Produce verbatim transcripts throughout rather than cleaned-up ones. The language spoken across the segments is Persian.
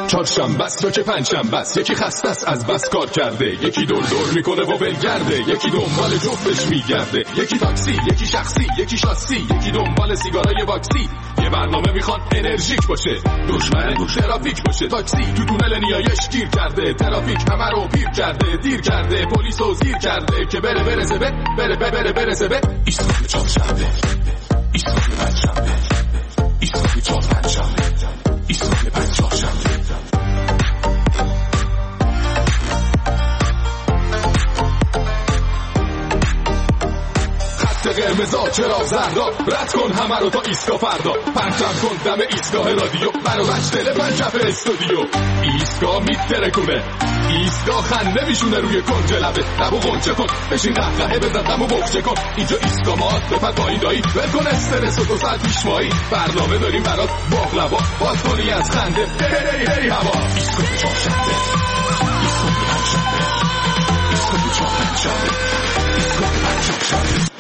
چهارشنبه است تو که پنجشنبه است، یکی خسته است از بس کار کرده، یکی دور دور میکنه و ولگرده، یکی دنبال جفتش میگرده، یکی تاکسی، یکی شخصی، یکی شاسی، یکی دنبال سیگارای واکسی. یه برنامه میخوان انرژیک باشه، دشمن ترافیک باشه. تاکسی تو تونل نیایش گیر کرده، ترافیک همه رو پیر کرده، دیر کرده، پلیسو زیر کرده که بره برسه به بره بره بره برسه به ایستگاه چهارشنبه، ایستگاه پنجشنبه، ایستگاه چهارشنبه، ایستگاه پنجشنبه. قرمزا چرا زردا، رد کن همه رو تا ایستگاه فردا، پرچم کن دم ایستگاه رادیو، منو مجدل پنجف استودیو. ایستگاه میترکونه، ایستگاه خنده میشونه روی کنج لبه، لبو غنچه کن بشین قهقهه بزن غمو بخچه کن. اینجا ایستگاه مات بپر پایین دایی، ول کن استرس و دو ساعت پیشوایی، برنامه داریم برات باقلوا، باز کنی از خنده هی هی هی هوا. ایستگاه چهارشنبه، ایستگاه پنجشنبه، ایستگاه چهارشنبه، ایستگاه پنجشنبه.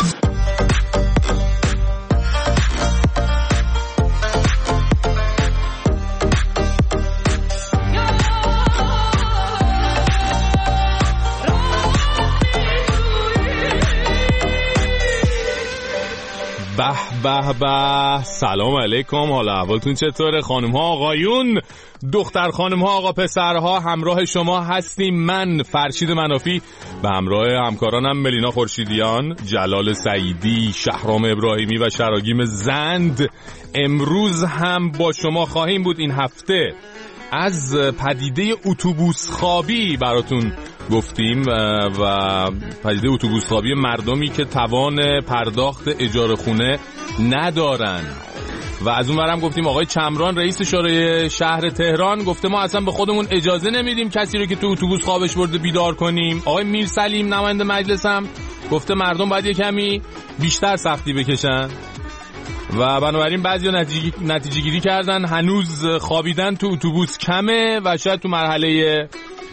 به به به، سلام علیکم، حالا احوالتون چطوره خانم ها آقایون، دختر خانم ها آقا پسرها؟ همراه شما هستیم من فرشید منافی به همراه همکارانم ملینا خورشیدیان، جلال سعیدی، شهرام ابراهیمی و شراگیم زند. امروز هم با شما خواهیم بود. این هفته از پدیده اتوبوس خوابی براتون گفتیم و پدیده اتوبوس خوابی مردمی که توان پرداخت اجاره خونه ندارن. و از اون ورم گفتیم آقای چمران رئیس شورای شهر تهران گفته ما اصلا به خودمون اجازه نمیدیم کسی رو که تو اتوبوس خوابش برده بیدار کنیم. آقای میر سلیم نماینده مجلس هم گفته مردم باید یه کمی بیشتر سختی بکشن و بنابراین بعضیا نتیجه نتیجه گیری کردن هنوز خوابیدن تو اتوبوس کمه و شاید تو مرحله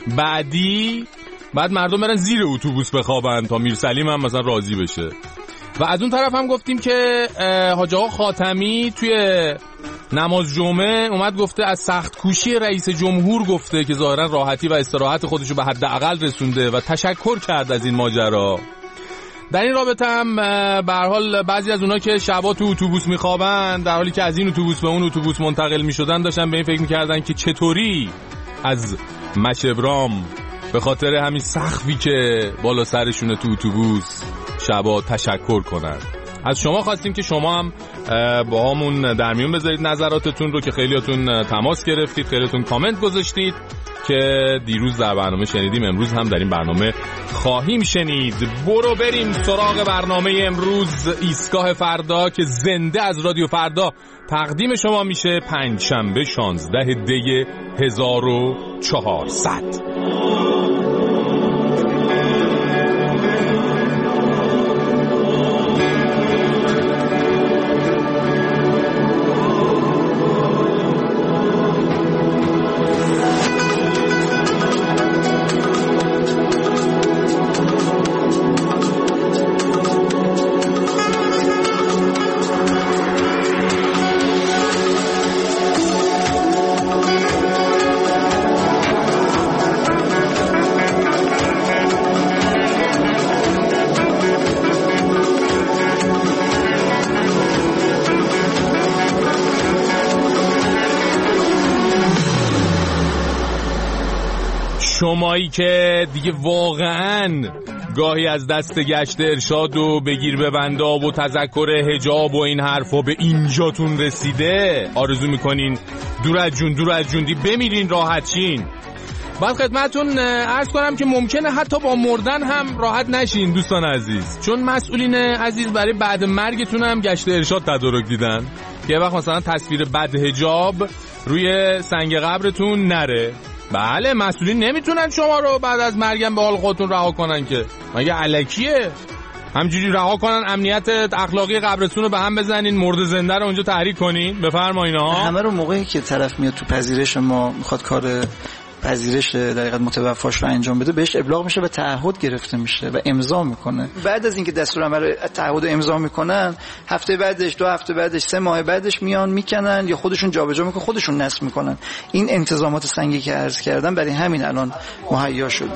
بعدی بعد مردم برن زیر اتوبوس بخوابن تا میر سلیم هم مثلا راضی بشه. و از اون طرف هم گفتیم که حاج آقا خاتمی توی نماز جمعه اومد گفته از سخت کوشی رئیس جمهور گفته که ظاهرا راحتی و استراحت خودشو به حداقل رسونده و تشکر کرد از این ماجرا. در این رابطه هم به هر حال بعضی از اونها که شبا تو اتوبوس میخوابن در حالی که از این اتوبوس به اون اتوبوس منتقل میشدن داشتن به این فکر میکردن که چطوری از مشبرام به خاطر همین سقفی که بالا سرشونه تو اتوبوس شبا تشکر کنن. از شما خواستیم که شما هم با همون در میون بذارید نظراتتون رو که خیلیاتون تماس گرفتید، خیلیاتون کامنت گذاشتید که دیروز در برنامه شنیدیم، امروز هم در این برنامه خواهیم شنید. برو بریم سراغ برنامه امروز، ایستگاه فردا که زنده از رادیو فردا تقدیم شما میشه پنجشنبه شانزده دی هزار و چهارصد. شمایی که دیگه واقعاً گاهی از دست گشت ارشاد و بگیر ببندا و تذکر حجاب و این حرفا به اینجاتون رسیده، آرزو میکنین دور از جون دور از جوندی بمیرین راحت شین. باید خدمتون عرض کنم که ممکنه حتی با مردن هم راحت نشین دوستان عزیز، چون مسئولین عزیز برای بعد مرگتون هم گشت ارشاد تدارک دیدن که یه وقت مثلا تصویر بد حجاب روی سنگ قبرتون نره. بله، مسئولین نمیتونن شما رو بعد از مرگم به حال خودتون رها کنن که مگه الکیه؟ همجوری رها کنن امنیت اخلاقی قبرتون رو به هم بزنین، مرد زنده رو اونجا تحریک کنین؟ بفرمایید. ها همه رو موقعی که طرف میاد تو پذیرش ما میخواد کار پذیرش در حقیقت متوفاش رو انجام بده بهش ابلاغ میشه و تعهد گرفته میشه و امضا میکنه. بعد از اینکه دستورالعمل تعهد امضا میکنن، هفته بعدش، دو هفته بعدش، سه ماه بعدش میان میکنن یا خودشون جابجا میکنن، خودشون نصب میکنن. این انتظامات سنگی که عرض کردم برای همین الان مهیا شده.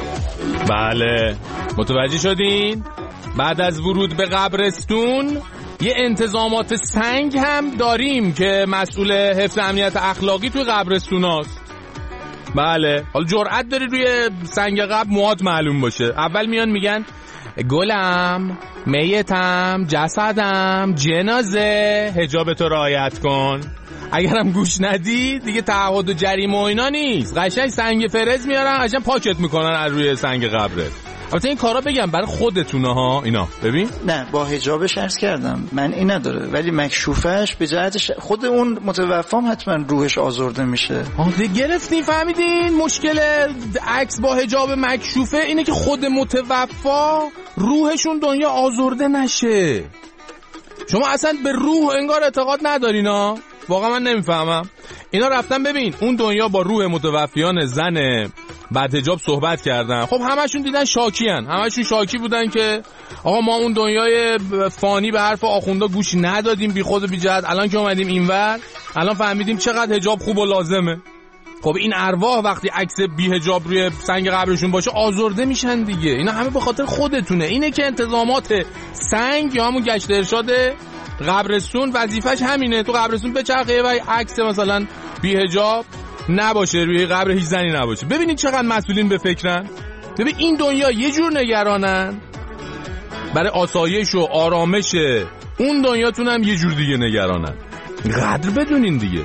بله متوجه شدین؟ بعد از ورود به قبرستون یه انتظامات سنگ هم داریم که مسئول حفظ امنیت اخلاقی توی قبرستون هست. بله حالا جرأت داری روی سنگ قبر موهات معلوم باشه. اول میان میگن گلم، میتم، جسدم، جنازه، حجاب تو رعایت کن. اگرم گوش ندی دیگه تعهد و جریمه و اینا نیست، قشنگ سنگ فرز میارن قشنگ پاکت میکنن از روی سنگ قبرت. البته این کارا بگم برای خودتونه ها اینا. ببین نه با حجابش عرض کردم من این نداره، ولی مکشوفش به جهتش خود اون متوفام حتما روحش آزرده میشه. آه گرفتین فهمیدین؟ مشکل عکس با حجاب مکشوفه اینه که خود متوفا روحشون دنیا آزرده نشه. شما اصلا به روح انگار اعتقاد ندارین ها. واقعا من نمیفهمم. اینا رفتن ببین اون دنیا با روح متوفیان زن بعد حجاب صحبت کردن. خب همشون دیدن شاکیان، همشون شاکی بودن که آقا ما اون دنیای فانی به حرف آخوندا گوش ندادیم، بی خود و بی جهت. الان که اومدیم اینور الان فهمیدیم چقدر حجاب خوب و لازمه. خب این ارواح وقتی عکس بی حجاب روی سنگ قبرشون باشه آزرده میشن دیگه. اینا همه به خاطر خودتونه. اینه که انتظامات سنگ یا همون گشت ارشاد قبرستون وظیفش همینه. تو قبرستون بچرخه و عکس مثلا بی حجاب نباشه روی قبر هیچ زنی نباشه. ببینید چقدر مسئولین به فکرن. ببین این دنیا یه جور نگرانن برای آسایش و آرامش، اون دنیاتون هم یه جور دیگه نگرانن. قدر بدونین دیگه.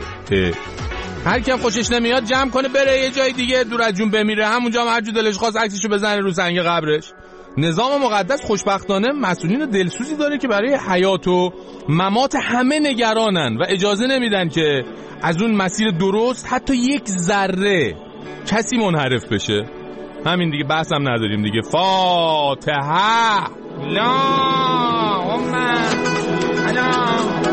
هر کیم خوشش نمیاد جمع کنه بره یه جای دیگه دور از جون بمیره، همونجا هم هر جو دلش خواست عکسشو بزنه رو سنگ قبرش. نظام مقدس خوشبختانه مسئولین دلسوزی داره که برای حیات و ممات همه نگرانن و اجازه نمیدن که از اون مسیر درست حتی یک ذره کسی منحرف بشه. همین دیگه، بحثم نداریم دیگه. فاتحه. اللهم الا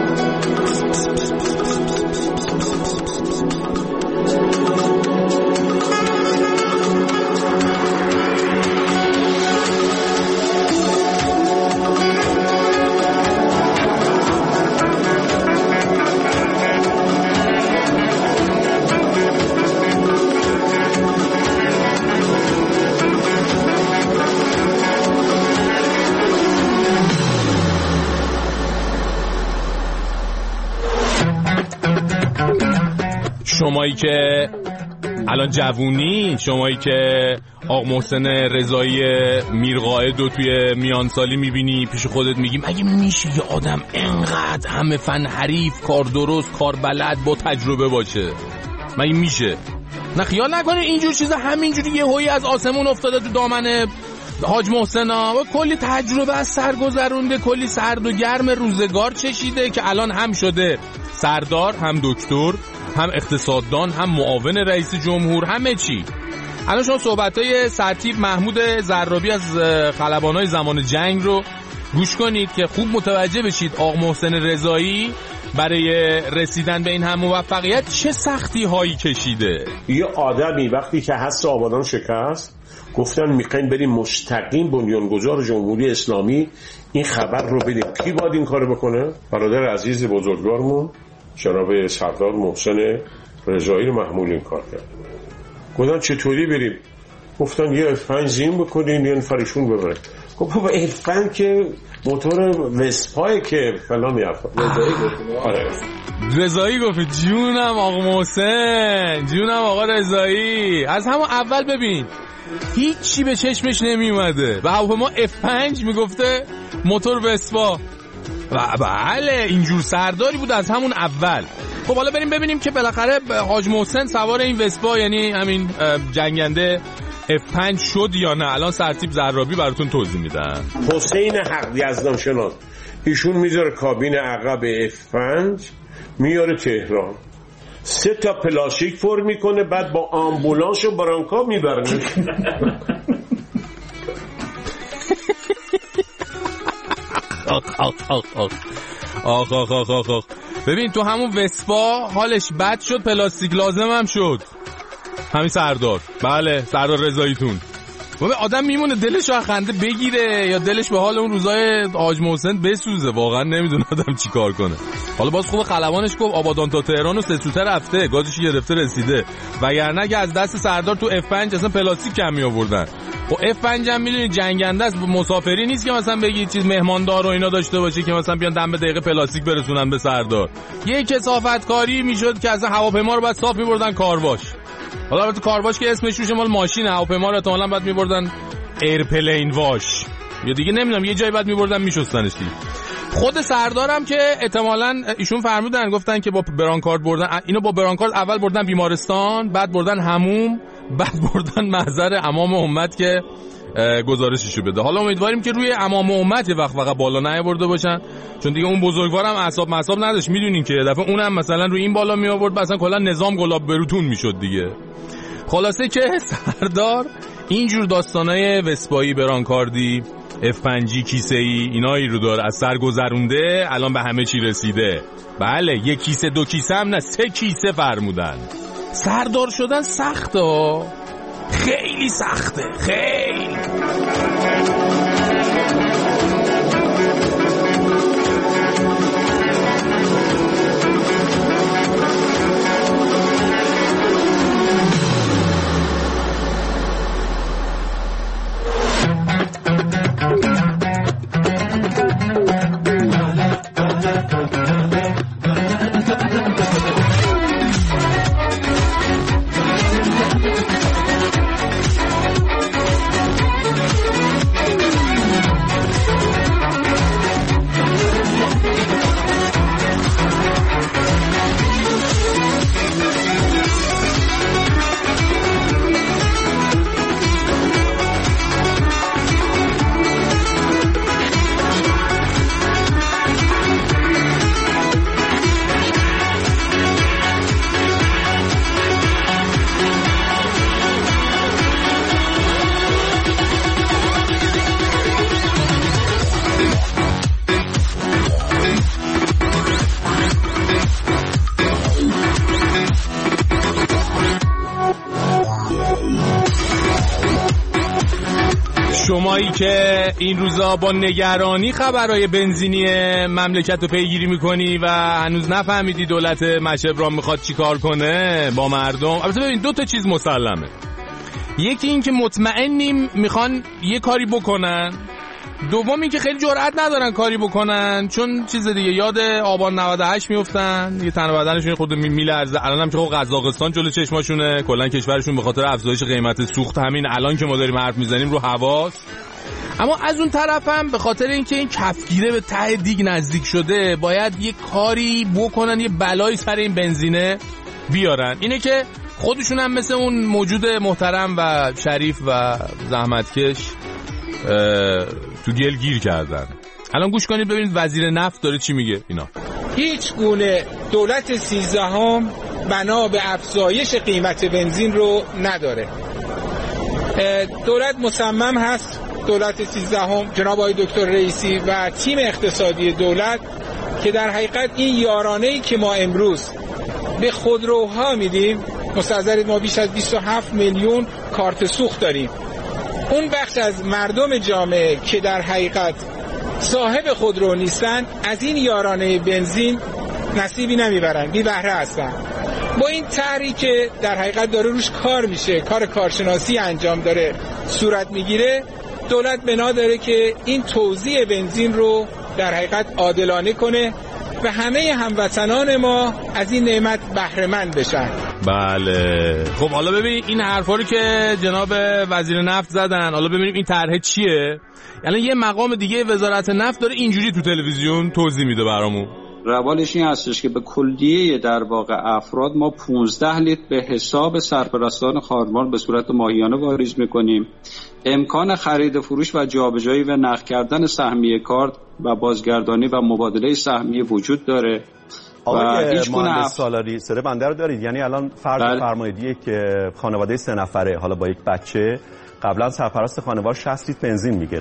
شمایی که الان جوونی، شمایی که آقا محسن رضایی میرقائد رو توی میانسالی میبینی پیش خودت میگیم اگه میشه یه آدم انقدر همه فن حریف، کار درست، کار بلد، با تجربه باشه؟ مگه میشه؟ نه خیال نکنه اینجور چیزا همینجوری یه هویی از آسمون افتاده تو دامن حاج محسن ها. و کلی تجربه از سر گذرونده، کلی سرد و گرم روزگار چشیده که الان هم شده سردار، هم دکتر، هم اقتصاددان، هم معاون رئیس جمهور، همه چی. الان شما صحبتای سرتیپ محمود زرابی از خلبانای زمان جنگ رو گوش کنید که خوب متوجه بشید آقا محسن رضایی برای رسیدن به این هم موفقیت چه سختی هایی کشیده. یه آدمی وقتی که حس آبادان شکست گفتن میخواین بریم مستقیم بنیانگذار جمهوری اسلامی این خبر رو بدیم. کی باید این کارو بکنه؟ برادر عزیز بزرگوارمون جناب سردار محسن رضایی رو محمول این کار کرد. گفتن چطوری بریم؟ گفتن یه افن زین بکنین یه نفرشون ببرن. گفت بابا افن که موتور وسپای که فلان یافت. رضایی گفت آره رضایی گفت جونم آقا محسن، جونم آقا رضایی. از همون اول ببین هیچی به چشمش نمی اومده و هواپیما اف پنج میگفته موتور وسپا. و بله اینجور سرداری بود از همون اول. خب حالا بریم ببینیم که بالاخره حاج محسن سوار این وسپا یعنی همین جنگنده اف پنج شد یا نه. الان سرتیپ زرابی براتون توضیح میدن. حسین حق یزدان شناس ایشون میذاره کابین عقب اف پنج میاره تهران، سه تا پلاستیک پر میکنه بعد با آمبولانس و برانکا میبرنه. آخ آخ آخ آخ آخ آخ آخ آخ آخ. ببین تو همون وسپا حالش بد شد، پلاستیک لازم هم شد. همین سردار. بله سردار رضاییتون. آدم میمونه دلش رو خنده بگیره یا دلش به حال اون روزای حاج محسن بسوزه. واقعا نمیدونه آدم چی کار کنه. حالا باز خوب خلبانش گفت آبادان تا تهران و سه سوته رفته، گازش گرفته رسیده، وگرنه اگه از دست سردار تو اف پنج اصلا پلاستیک کم می آوردن. خب اف پنج هم میدونید جنگنده است، مسافری نیست که مثلا بگی چیز مهماندار و اینا داشته باشه که مثلا بیان دم به دقیقه پلاستیک برسونن به سردار. یه کثافت کاری میشد که اصلا هواپیما رو بعد صاف می‌بردن کارواش. حالا البته کارواش که اسمش روش مال ماشین، هواپیما رو احتمالاً بعد می‌بردن ایرپلین واش یا دیگه نمیدونم یه جایی بعد می‌بردن میشستنش دیگه. خود سردارم که احتمالاً ایشون فرمودن گفتن که با برانکارد بردن اینو با برانکارد اول بردن بیمارستان، بعد بردن حموم، بعد بردن محضر امام امت که گزارششو بده. حالا امیدواریم که روی امام امت یه وقت فقط بالا نیاورده باشن، چون دیگه اون بزرگوارم اعصاب مصاب نداشت، میدونین که دفعه اونم مثلا روی این بالا می آورد مثلا کلا نظام گلاب بروتون میشد دیگه. خلاصه که سردار اینجور داستانای وسپایی، برانکاردی، اف پنج کیسه ای اینایی رو داره، از سر گذرونده، الان به همه چی رسیده. بله یک کیسه دو کیسه هم نه، سه کیسه فرمودن. سردار شدن سخته، خیلی سخته، خیلی. شمایی که این روزا با نگرانی خبرهای بنزینی مملکت رو پیگیری میکنی و هنوز نفهمیدی دولت مشبران میخواد چی کار کنه با مردم. البته ببین دو تا چیز مسلمه، یکی این که مطمئنیم میخوان یه کاری بکنن، دوم این که خیلی جرئت ندارن کاری بکنن، چون چیز دیگه یاد آبان نود و هشت میافتن، یه تن بدنشون خود میلرزه. الان هم که خب قزاقستان جلو چشماشونه، کلا کشورشون به خاطر افزایش قیمت سوخت همین الان که ما داریم حرف میزنیم رو حواس. اما از اون طرف هم به خاطر اینکه این کفگیره به ته دیگ نزدیک شده، باید یه کاری بکنن، یه بلایی سر این بنزینه بیارن. اینه که خودشون هم مثل اون موجود محترم و شریف و زحمتکش تو گل گیر کردن. الان گوش کنید ببینید وزیر نفت داره چی میگه. اینا هیچ گونه دولت سیزدهم بنا به افزایش قیمت بنزین رو نداره. دولت مصمم هست، دولت سیزدهم جناب آقای دکتر رئیسی و تیم اقتصادی دولت، که در حقیقت این یارانه‌ای که ما امروز به خودروها میدیم، مستحضرید ما بیش از بیست و هفت میلیون کارت سوخت داریم، اون بخش از مردم جامعه که در حقیقت صاحب خودرو نیستن از این یارانه بنزین نصیبی نمیبرن، بی بهره هستن. با این طرحی که در حقیقت داره روش کار میشه، کار کارشناسی انجام داره صورت میگیره، دولت بنا داره که این توزیع بنزین رو در حقیقت عادلانه کنه و همه هموطنان ما از این نعمت بهره مند بشن. بله خب حالا ببین این حرفا رو که جناب وزیر نفت زدن، حالا ببینیم این طرح چیه. یعنی یه مقام دیگه وزارت نفت داره اینجوری تو تلویزیون توضیح میده برامون. روالش این هستش که به کلیه در واقع افراد ما پانزده لیتر به حساب سرپرستان خانوار به صورت ماهیانه واریز میکنیم. امکان خرید فروش و جابجایی و نقد کردن سهمیه کارت و بازگردانی و مبادله سهمیه وجود داره. آقای مهندس سالاری سره بنده رو دارید، یعنی الان فرض بل... فرمایید که خانواده سه نفره حالا با یک بچه، قبلا سرپرست خانوار شصت لیتر بنزین میگرفت،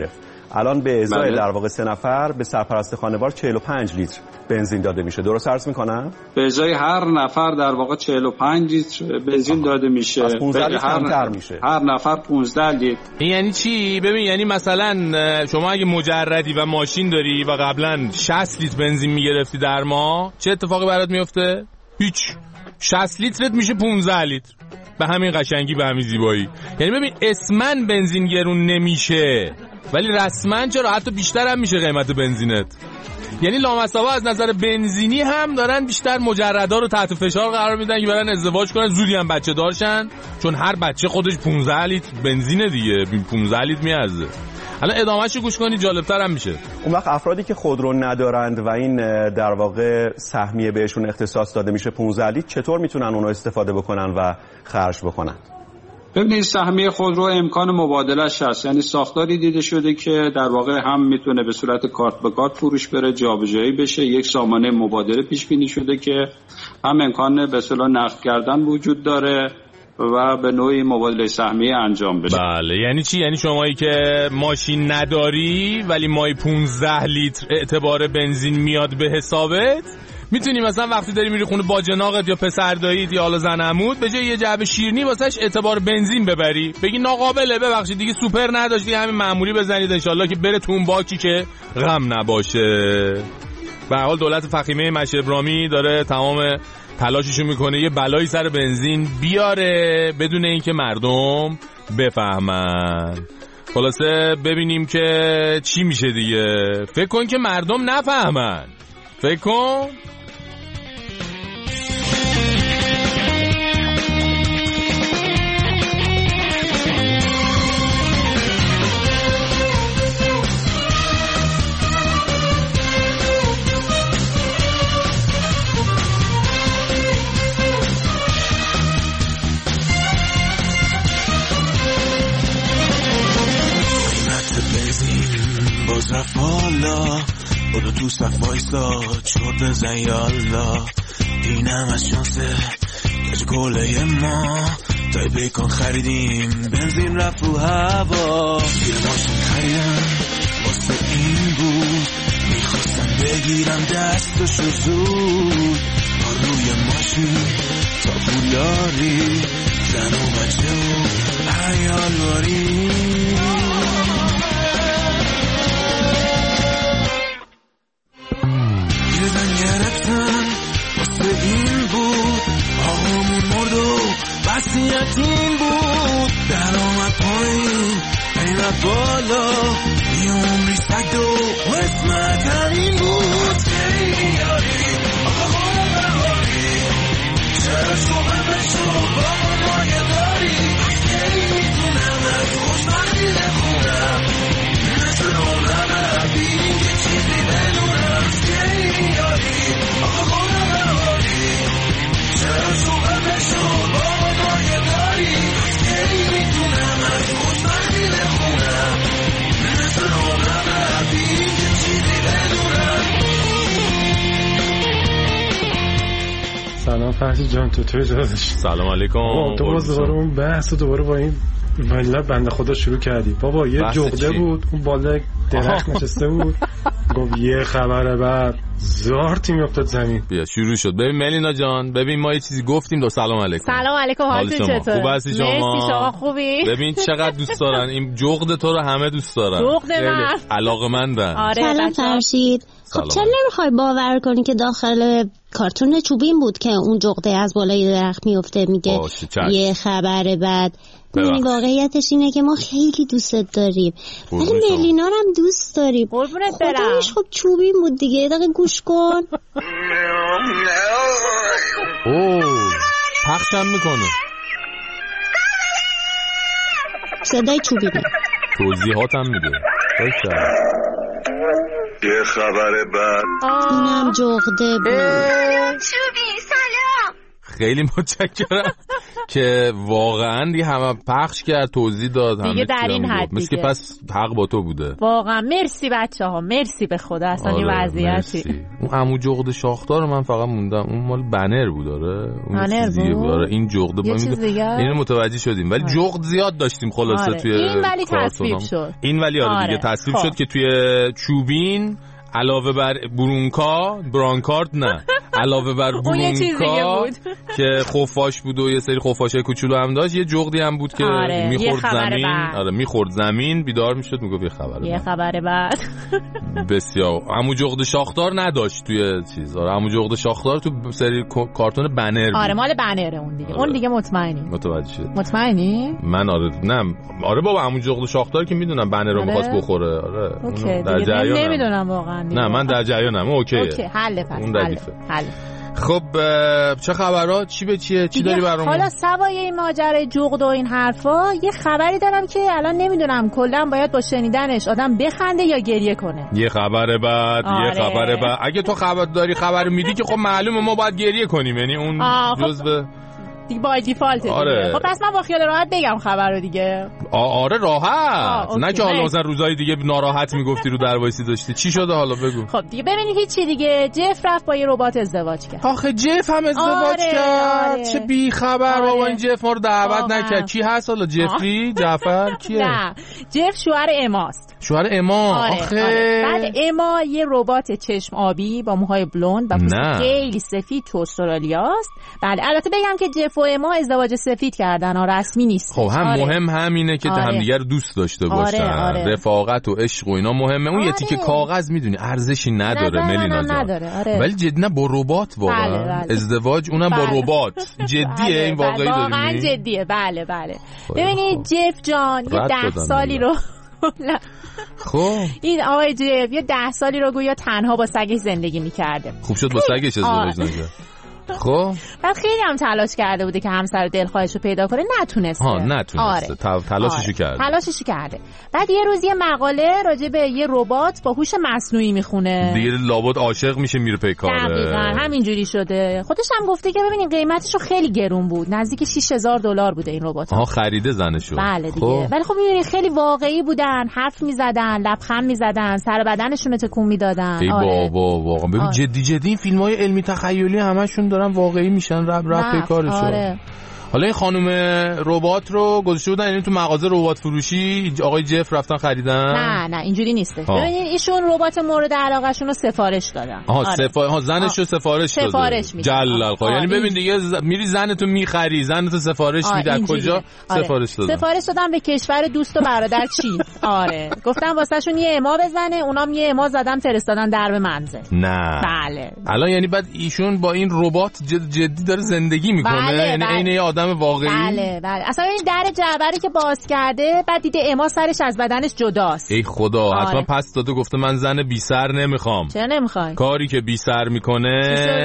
الان به ازای بله. در واقع سه نفر به سرپرست خانوار چهل و پنج لیتر بنزین داده میشه. درست عرض میکنم؟ به ازای هر نفر در واقع چهل و پنج لیتر بنزین داده میشه. از پانزده لیتر هر... کمتر میشه. هر نفر پانزده لیتر. این یعنی چی؟ ببین یعنی مثلا شما اگه مجردی و ماشین داری و قبلا شصت لیتر بنزین میگرفتی در ماه، چه اتفاقی برات میفته؟ هیچ. شصت لیترت میشه پانزده لیتر. به همین قشنگی، به همین زیبایی. یعنی ببین اسمن بنزین گرون نمیشه، ولی رسما چرا حتی بیشتر هم میشه قیمت بنزینت. یعنی لامصبا از نظر بنزینی هم دارن بیشتر مجردا رو تحت فشار قرار میدن که برن ازدواج کنن، زودی هم بچه دارشن، چون هر بچه خودش پانزده لیتر بنزینه دیگه، پانزده لیتر میارزه. الان ادامه‌شو گوش کنی جالب‌تر هم میشه. اون وقت افرادی که خودرو ندارند و این در واقع سهمیه بهشون اختصاص داده میشه پانزده لیتر، چطور میتونن اونو استفاده بکنن و خرج بکنن؟ ببینید سهمیه خودرو امکان مبادله‌اش هست، یعنی ساختاری دیده شده که در واقع هم میتونه به صورت کارت به کارت فروش بره، جابجایی بشه، یک سامانه مبادله پیش بینی شده که هم امکان به اصطلاح نقد کردن وجود داره و به نوعی مبادله سهمیه انجام بشه. بله یعنی چی؟ یعنی شمایی که ماشین نداری ولی مای پانزده لیتر اعتبار بنزین میاد به حسابت، میتونی مثلا وقتی داری میری خونه با جناقت یا پسر داییت یا حالا زن عموت به جای یه جعبه شیرینی واسش اعتبار بنزین ببری، بگی ناقابله، ببخشید دیگه سوپر نداشتی، همین معمولی بزنید ان شاءالله که بره تو اون باکی که غم نباشه. به هر حال دولت فخیمه مشهد ابرامی داره تمام تلاششو میکنه یه بلایی سر بنزین بیاره بدون اینکه مردم بفهمن. خلاصه ببینیم که چی میشه دیگه. فکر کن که مردم نفهمن، فکر کن. باز رفت بالا، برو تو صف وایسا، چرت بزن یالا، اینم از شانسه کج گله ما، تای بیکن خریدیم بنزین رفت رو هوا، یه ماشین خریدم واسه این بود، میخواستم بگیرم دستشو زود، با روی ماشین تا پولاری، زن و بچه و عیال باری. وصیتین بود در آمد پایین قیمت بالا یه عمری سگ و قسمت همین بود. خیلی یاری آقا خودم بهاری چرا شوقم شو با مایه داری، خیلی میتونم از خوشبختی بخونم مثل عمرم ببینیم که چیزی بدونم. خیلی یاری آقا خودم بهاری چرا شوقم شو با مایه داری، خیلی میتونم از خوشبختی بخونم مثل عمرم ببینیم که چیزی بدونم. سلام فرشید جان، تو توی جادش؟ سلام علیکم. تو باز دوباره اون بحث و دوباره با این ملت بنده خدا شروع کردی. بابا یه جغده بود اون بالا درخت نشسته بود گفت یه خبره بعد زارتی میافتاد زمین. بیا شروع شد. ببین ملینا جان، ببین ما یه چیزی گفتیم. دو سلام علیکم. سلام علیکم، حالتون چطوره؟ خوب هستی شما؟ مرسی، شما خوبی؟ ببین چقدر دوست دارن این جغد تو رو، همه دوست دارن. جغد من علاقه‌مندن. آره. سلام فرشید. خب چرا نمیخوای باور کنی که داخل کارتون چوبین بود که اون جغده از بالای درخت میفته میگه یه خبره بعد. این واقعیتش اینه که ما خیلی دوستت داریم ولی ملینا رو هم دوست داریم. قربونت برم. خودش خب چوبین بود دیگه. یه دقیقه گوش کن. اوه پخشم میکنه. صدای چوبینه. توضیحات هم میده. یه خبره بعد. اینم جغده بود. چوبی سلام. خیلی متشکرم. که واقعا دیگه همه پخش کرد، توضیح داد، همه دیگه در این حد مثل که پس حق با تو بوده. واقعا مرسی بچه‌ها، مرسی به خدا. اصلا این آره، وضعیتی اون عمو جغد شاخدار من فقط موندم، اون مال بنر بود. آره اون چیزی بود. آره این جغد اینو متوجه شدیم، ولی جغد زیاد داشتیم خلاصه. آره. توی این ولی تصویب شد، این ولی آره, آره. دیگه تصویب شد که توی چوبین علاوه بر برونکا برانکارد نه علاوه بر برونکا که خفاش بود و یه سری خفاشای کوچولو هم داشت، یه جغدی هم بود که آره. میخورد زمین. آره میخورد زمین، بیدار میشد، میگفت یه خبره یه خبره بعد. بسیار. عمو جغد شاخدار نداشت توی چیز. آره عمو جغد شاخدار تو سری کارتون بنر بود. آره مال بنره اون دیگه. آره. اون دیگه مطمئنی؟ متوجه شد. مطمئنی؟ من آره نه آره بابا عمو جغد شاخدار که میدونم بنر رو می‌خواست بخوره. آره اوکی دیگه نمیدونم واقعا. نه من در جریانم. اوکی اوکی حل پس. اون ردیفه. حل. خب چه خبرات؟ چی به چیه؟ چی داری برامون؟ حالا سوای این ماجرای جغد و این حرفا یه خبری دارم که الان نمیدونم کلا باید با شنیدنش آدم بخنده یا گریه کنه. یه خبر بعد آره. یه خبر بعد. اگه تو خبر داری خبر میدی که خب معلومه ما باید گریه کنیم، یعنی اون جزء دیگه با دیفالت. آره. خب پس من با خیال راحت بگم خبر رو دیگه. آره راحت. نه که حالا مثلا روزای دیگه ناراحت میگفتی رو در وایسی داشتی. چی شده حالا بگو. خب دیگه ببینید هیچی دیگه. جف رفت با یه ربات ازدواج کرد. آخه جف هم ازدواج آره، کرد. آره. چه بی خبر آره. بابا این جف ما رو دعوت نکرد. کی هست حالا؟ جفری؟ جعفر کیه؟ نه جف شوهر اماست. شوهر اما. آره. آخه آره. بعد اما یه ربات چشم آبی با موهای بلوند و پوست خیلی سفید تو استرالیاست. بله البته بگم که جف و اما ازدواج سفید کردن ها، رسمی نیست. خب هم آره. مهم همینه که آره. همدیگر دوست داشته باشن. آره. آره. رفاقت و عشق و اینا مهمه. اون آره. یه تیکه کاغذ میدونی ارزشی نداره ملینا جان. نداره. آره. ولی جدی نه با ربات واقعا. بله بله. ازدواج اونم بله. با ربات. جدیه بله. این واقعی داریم. واقعا جدیه. بله بله. ببینید جف جان یه ده سالی رو خب این آقای جف یه ده سالی رو گویا تنها با سگش زندگی میکرده. خوب شد با سگش ازدواج نکرد. خب بعد خیلی هم تلاش کرده بوده که همسر دلخواهش رو پیدا کنه، نتونسته. ها نتونسته. آره. تلاششو آره. کرده. تلاششو کرده. بعد یه روز یه مقاله راجع به یه ربات با هوش مصنوعی میخونه. دیگه لابد عاشق میشه میره پی کاره. دقیقاً همینجوری شده. خودش هم گفته که ببینید قیمتشو خیلی گرون بود. نزدیک شش هزار دلار بوده این ربات. ها خریده زنشو. بله دیگه. خب. ولی خب میبینید خیلی واقعی بودن، حرف میزدن، لبخند میزدن، سر بدنشون رو تکون میدادن. ای آره. بابا واقعا ببین آره. جدی جدی این فیلم‌های علمی تخیلی همشون دارن واقعی میشن. رب رب کارشون. آره. حالا این خانم ربات رو گذاشته بودن یعنی تو مغازه ربات فروشی آقای جف رفتن خریدن. نه نه اینجوری نیسته. ببینید ایشون ربات مورد علاقهشون رو سفارش دادن. آها آره. سفا... ها زنش رو سفارش داده. سفارش میده. جلال خدا. یعنی ببین دیگه ز... میری زنتو میخری، زنتو سفارش میده. کجا آره. سفارش دادن؟ سفارش دادن به کشور دوست و برادر چین. آره. گفتن واسهشون یه اما بزنه، اونام یه اما زدن فرستادن درب منزل. نه. بله. الان یعنی بعد ایشون با این ربات جد... جدی داره زندگی میکنه. بله، یعنی بله. عین یه آدم واقعی. بله بله. اصلا این در جعبری که باز کرده بعد دیده اما سرش از بدنش جداست. ای خدا. آره. حتما پس داده گفته من زن بی سر نمیخوام. چرا نمیخوای؟ کاری که بی سر میکنه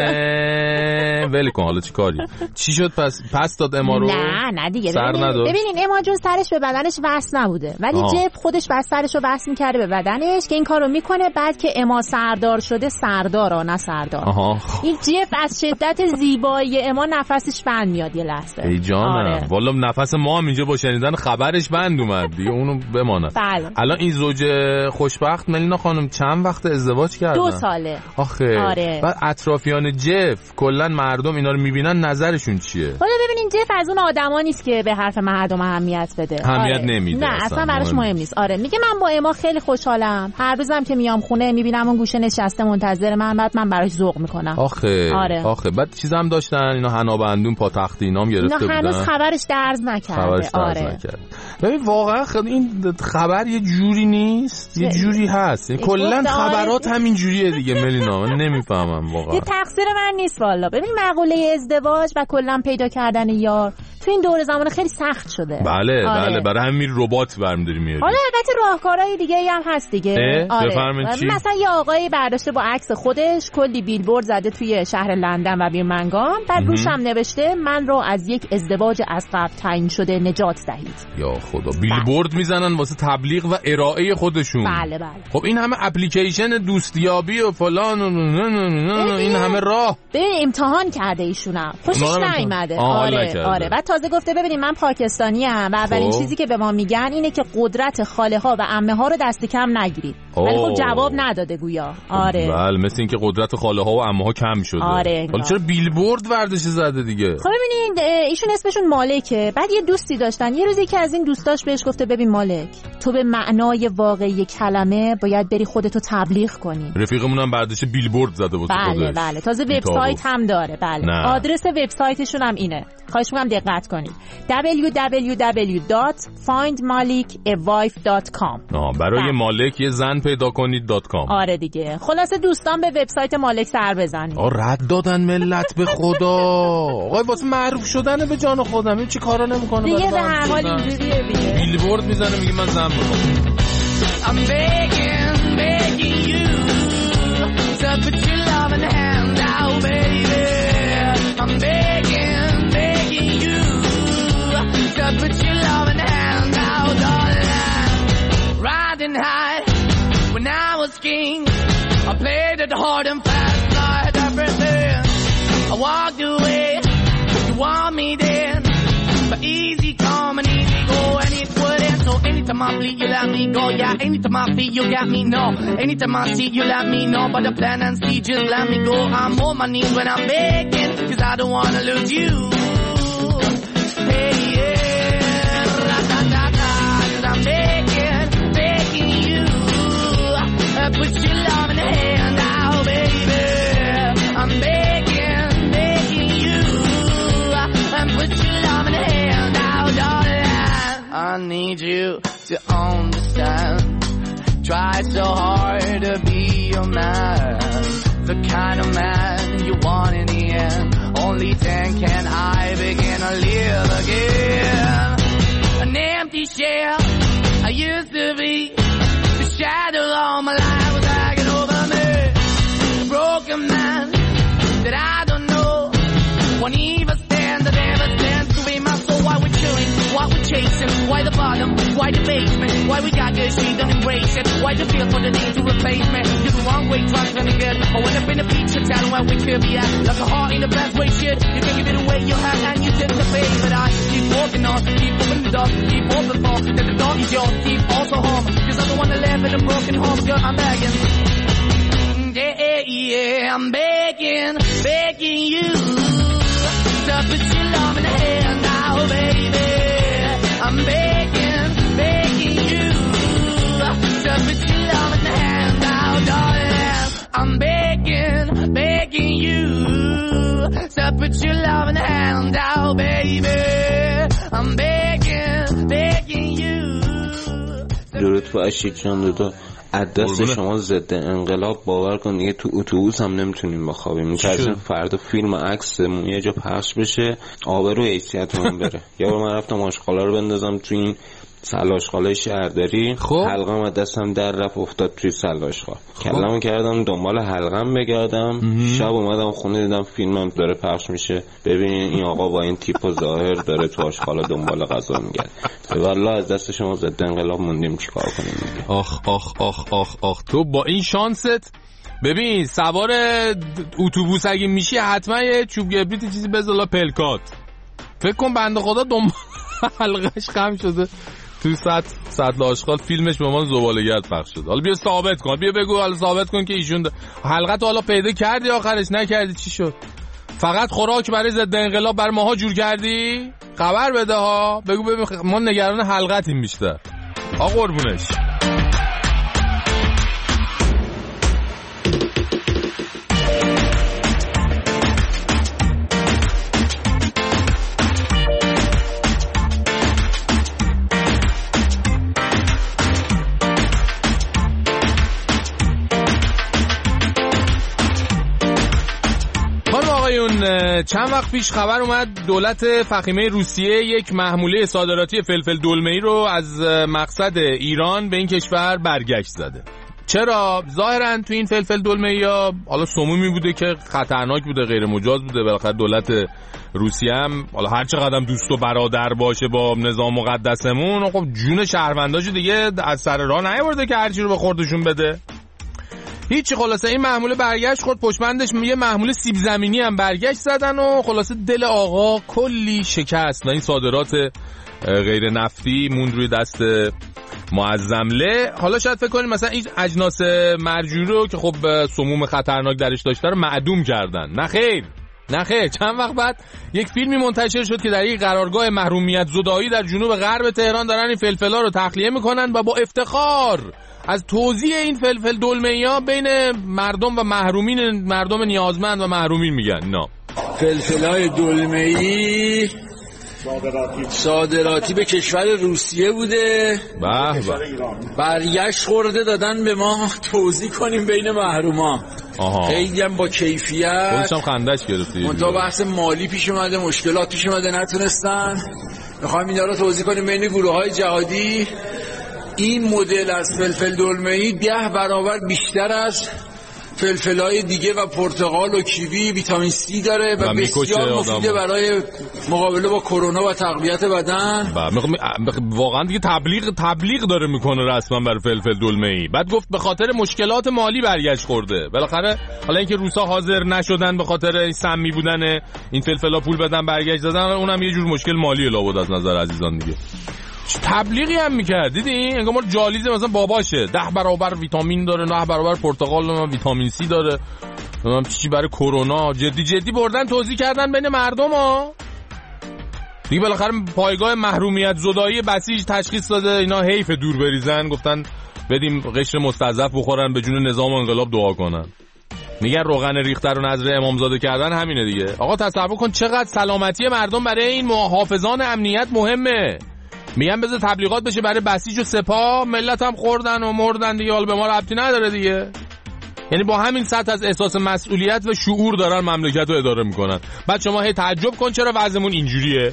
ول کن. حالا چی کاری؟ چی شد پس پس داد اما رو؟ نه نه دیگه. سر ببینین ببینین اما جون سرش به بدنش وصل نبوده، ولی آه. جف خودش بس سرش رو وصل میکرده به بدنش که این کارو میکنه. بعد که اما سردار شده، سردارا نه سردار. آها. این جف از شدت زیبایی اما نفسش بند میاد یه لحظه. ای جانم. آره. والا نفس ما هم اینجا با شنیدن خبرش بند اومد دیگه. اونو بمانه. بله. الان این زوج خوشبخت ملینا خانم چند وقت ازدواج کردن؟ دو ساله. آخه. آره. بعد اطرافیان جف کلا مردم اینا رو میبینن نظرشون چیه؟ حالا ببینین جف از اون آدما نیست که به حرف مردم اهمیت بده. اهمیت آره. نمیده. نه اصلا براش مهم نیست. آره میگه من با اما خیلی خوشحالم. هر روزم که میام خونه میبینم اون گوشه نشسته منتظر من، بعد من براش ذوق میکنم. آخه. آره. آخه بعد چیزام داشتن اینا حنابندون پاتختی اینام گرفته بودن. اینا هنوز خبرش درز نکرده. آره. ببین واقعا این خبر یه جوری نیست، یه جوری هست. کلا خبرات همین جوریه دیگه ملینا. من نمیفهمم واقعا. یه تقصیر من نیست والا. ببین مقوله ازدواج و کلا پیدا کردن یار تو این دور زمان خیلی سخت شده. بله آره. بله برای همین ربات برمی‌داری میاری. حالا البته راهکارهای دیگه هم هست دیگه. آره. بفرمایید چی؟ مثلا یه آقایی برداشته با عکس خودش کلی بیلبورد زده توی شهر لندن و بیرمنگام، بعد روش هم نوشته من رو از یک ازدواج از قبل تعیین شده نجات دهید. یا خدا. بیلبورد میزنن واسه تبلیغ و ارائه خودشون. بله بله. خب این همه اپلیکیشن دوستیابی و فلان و نه نه نه این همه راه. ببین امتحان کرده ایشونم. خوشش نیومده. آره آره. بعد تازه گفته ببینید من پاکستانی ام و اولین چیزی که به ما میگن اینه که قدرت خاله ها و عمه ها رو دست کم نگیرید. ولی خب جواب نداده گویا. آره بله مثل اینکه قدرت خاله ها و عمه ها کم شده. آره حالا چرا بیلبورد ورزش زده دیگه؟ خب ببینید ایشون اسمشون مالکه. بعد یه دوستی داشتن، یه روزی که از این دوستاش بهش گفته ببین مالک، تو به معنای واقعی کلمه باید بری خودتو تبلیغ کنی. رفیقمون هم ورزش بیلبورد زده واسه خودش. بله بله تازه وبسایت هم داره. بله نه. آدرس وبسایتشون هم اینه، خواهش می‌کنم دقت کنید. دبلیو دبلیو دبلیو دات فایند مالک ا وایف دات کام. آه برای بله. مالک یه زن پیدا کنید دات کام. آره دیگه. خلاصه دوستان به وبسایت مالک سر بزنید. آ رد دادن ملت به خدا. آقا واسه معروف شدن به جان خودم این چی کارا نمی‌کنه دیگه. به هر حال اینجوریه دیگه. بیلبورد میزنه میگه من زن می‌خوام. I'm begging, begging you to put your loving hand out, baby. I'm begging, begging you to put your loving hand out, darling. Riding high when I was king, I played it hard and fast, I had everything. I walked away, you want me then, but easy come and easy go, and it wouldn't. So anytime I bleed, you let me go. Yeah, anytime I feel, you got me, no. Anytime I see, you let me know. But the plan and see, just let me go. I'm on my knees when I'm begging, cause I don't wanna lose you. Hey, yeah, ra-da-da-da, cause I'm begging, begging you. Uh, put your love in the hand now, baby. I'm begging, begging you. Uh, put your love in the hand now, darling. I need you to understand. Try so hard to be your man, the kind of man you want in the end. Only then can I begin to live again. An empty shell I used to be, the shadow all my life was hanging over me. A broken man that I don't know, won't even stand, I never stand to be my soul. Why we're chilling, why we're chasing, why the bottom, why the basement, why we got good, she don't embrace it, why the feel for the need to replace me. You're the wrong way, trying to get, I went up in a feature town where we could be at, like a heart in the best way, shit, you can give it away, you have, and you tend to pay, but I keep walking on, keep moving the door, keep open for, that the door is yours, keep also home, cause I'm the one that live in a broken home, girl, I'm begging. Yeah, yeah, I'm begging, begging you to put your love in the hand now, baby. I'm begging, begging you to put your love in the hand now, darling. I'm begging, begging you to put your love in the hand now, baby. I'm begging, begging you. درود باشید جان دودو. از دست شما ضد انقلاب باور کن دیگه تو اتوبوس هم نمیتونیم بخوابیم. می‌ترسیم فردا فیلم عکسمون یه جا پخش بشه آبرو حیثیتمون بره. یا من رفتم آشغالا رو بندازم تو این سلاشخاله شهرداری، حلقم از دستم در رفت افتاد توی سلاشخال. کلمو کردم دنبال حلقم بگردم. شب اومدم خونه دیدم فیلمم داره پخش میشه. ببینین این آقا با این تیپ و ظاهر داره تو آشغالا دنبال غذا میگرده. والله از دست شما ضد انقلاب موندیم چیکار کنیم دیگه. آخ آخ آخ آخ آخ تو با این شانست ببین سوار اتوبوس اگه میشی حتما یه چوب کبریت چیزی بذار پلکات. فکر کن بنده خدا دنبال حلقش خم شده تو سطح سطل آشغال فیلمش به ما زباله‌گرد پخش شد. حالا بیا ثابت کن، بیا بگو حالا ثابت کن که ایشون حلقت حالا پیدا کردی آخرش نکردی چی شد؟ فقط خوراک برای ضد انقلاب برای ماها جور کردی؟ خبر بده ها، بگو ببین ما نگران حلقتیم بیشتر. آ قربونش. چند وقت پیش خبر اومد دولت فخیمه روسیه یک محموله صادراتی فلفل دلمه‌ای رو از مقصد ایران به این کشور برگشت زده. چرا؟ ظاهراً تو این فلفل دلمه‌ای حالا سمومی بوده که خطرناک بوده، غیر مجاز بوده. بالاخره دولت روسیه هم حالا هر چقدر دوست و برادر باشه با نظام مقدسمون، خب جون شهرونداشو دیگه از سر راه نیاورده که هرچی رو به خوردشون بده. هیچ خلاصه این محموله برگشت خورد پشمندش یه محموله سیب زمینی هم برگشت زدن و خلاصه دل آقا کلی شکست و این صادرات غیر نفتی موند روی دست معظمله. حالا شاید فکر کنید مثلا این اجناس مرجوعی رو که خب سموم خطرناک درش داشته رو معدوم کردن. نه خیر نه خیر چند وقت بعد یک فیلمی منتشر شد که در یک قرارگاه محرومیت زدایی در جنوب غرب تهران دارن این فلفلا رو تخلیه میکنن و با افتخار از توزیع این فلفل دلمه‌ای بین مردم و محرومین مردم نیازمند و محرومین میگن. نه فلفلای دلمه‌ای صادراتی صادراتی به کشور روسیه بوده. به به برگشت خورده دادن به ما توزیع کنیم بین محروما. خیلی هم با کیفیت. خودش هم خندش گرفتی. منتها بحث مالی پیش اومده، مشکلات پیش اومده، نتونستن. میخوایم اینا رو توزیع کنیم بین گروه‌های جهادی. این مدل از فلفل دلمه‌ای ده برابر بیشتر از فلفلای دیگه و پرتقال و کیوی ویتامین سی داره و, و بسیار مفیده برای مقابله با کرونا و تقویت بدن. واقعا دیگه تبلیغ تبلیغ داره میکنه رسما برای فلفل دلمه‌ای. بعد گفت به خاطر مشکلات مالی برگشت خورده. بالاخره حالا اینکه روسا حاضر نشدن به خاطر این سمی بودن این فلفلا پول بدن برگشت دادن، اونم یه جور مشکل مالی لابد از نظر عزیزان دیگه. تبلیغی هم میکرد دیدین انگار ما جالیزه مثلا باباشه ده برابر ویتامین داره، نه برابر پرتقال و ویتامین سی داره، نمیدونم چی برای کرونا. جدی جدی بردن توزیع کردن بین مردم ها دیگه. بالاخره پایگاه محرومیت زدایی بسیج تشخیص داده اینا حیف دور بریزن، گفتن بدیم قشر مستضعف بخورن به جون نظام و انقلاب دعا کنن. میگن روغن ریخته رو نذر امامزاده کردن همینه دیگه. آقا تصور کن چقدر سلامتی مردم برای این محافظان امنیت مهمه. میگن بذار تبلیغات بشه برای بسیج و سپاه، ملت هم خوردن و مردن دیگه، حالا به ما ربطی نداره دیگه. یعنی با همین سطح از احساس مسئولیت و شعور دارن مملکت رو اداره میکنن. بعد شما هی تعجب کن چرا وضعمون اینجوریه.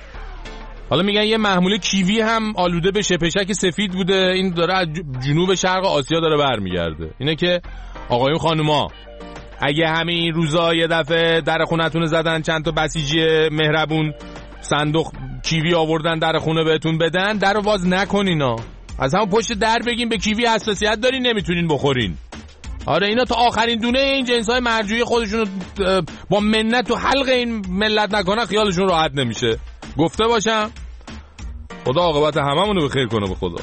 حالا میگن یه محموله کیوی هم آلوده به شپشک سفید بوده، این داره از جنوب شرق آسیا داره برمیگرده. اینه که آقایون خانوما اگه همین روزا یه دفعه در خونتون زدن چند تا بسیجی مهربون صندوق کیوی آوردن در خونه بهتون بدن، در رو باز نکنینا، از همون پشت در بگین به کیوی حساسیت دارین نمیتونین بخورین. آره اینا تا آخرین دونه این جنس‌های مرجوعی خودشونو با منت و حلق این ملت نکنن خیالشون راحت نمیشه. گفته باشم خدا عاقبت هممونو به خیر کنه به خدا.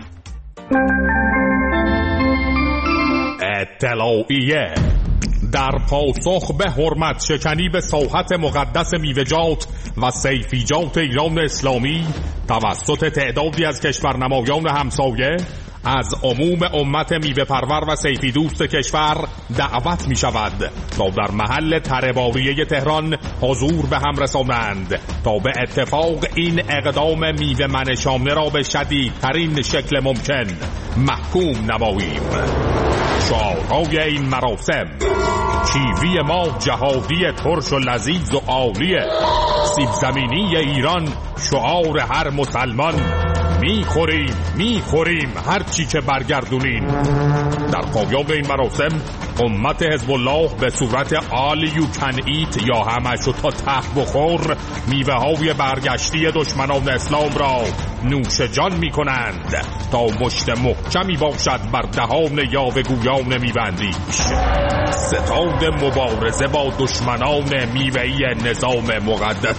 اطلاعیه در پاسخ به حرمت شکنی به ساحت مقدس میوه‌جات و سیفیجات ایران اسلامی توسط تعدادی از کشورنمایان همسایه از عموم امت میوه پرور و سیفی دوست کشور دعوت می شود تا در محل تره‌باریه تهران حضور به هم رسانند تا به اتفاق این اقدام میوه منشانه را به شدیدترین شکل ممکن محکوم نماییم. شعارهای این مراسم: کیوی ما جهادی ترش و لذیذ و عالیه، سیب زمینی ایران شعار هر مسلمان، میخوریم میخوریم هر چی که برگردونین. در پایان این مراسم امت حزب الله به صورت all you can eat یا همشو تا ته بخور میوه های برگشتی دشمنان اسلام را نوش جان میکنند تا مشت محکمی باشد بر دهان یاوه‌گویان میوه‌اندیش. ستاد مبارزه با دشمنان میوه‌ای نظام مقدس.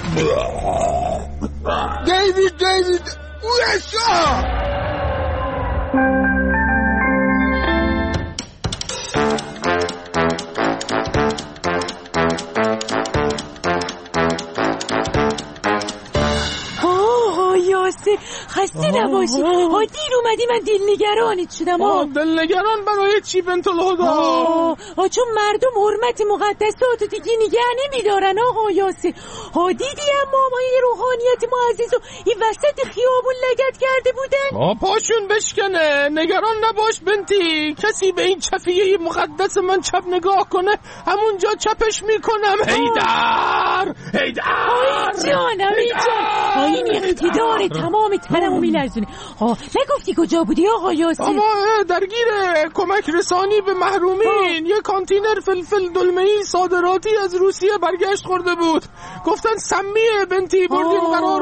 دیوید دیوید USA! خسته نباشی ها، دیر اومدی من دل نگرانت شدم ها. دل نگران برای چی بنت الهدا؟ ها چون مردم حرمت مقدسات و دیگه نگه نمیدارن آقا یاسر. ها دیدی هم مامای روحانیت معزز و این وسط خیابون لگد کرده بودن. ها پاشون بشکنه، نگران نباش بنتی، کسی به این چفیه مقدس من چپ نگاه کنه همونجا چپش میکنم. هیدر هیدر های جانم ها، این اقتدار تمام تنمو میلرزونه. ها نگفتی کجا بودی آقا یاسر؟ اما درگیر کمک رسانی به محرومین. یه کانتینر فلفل دلمه‌ای صادراتی از روسیه برگشت خورده بود، گفتن سمیه بنتی، بردیم قرارگاه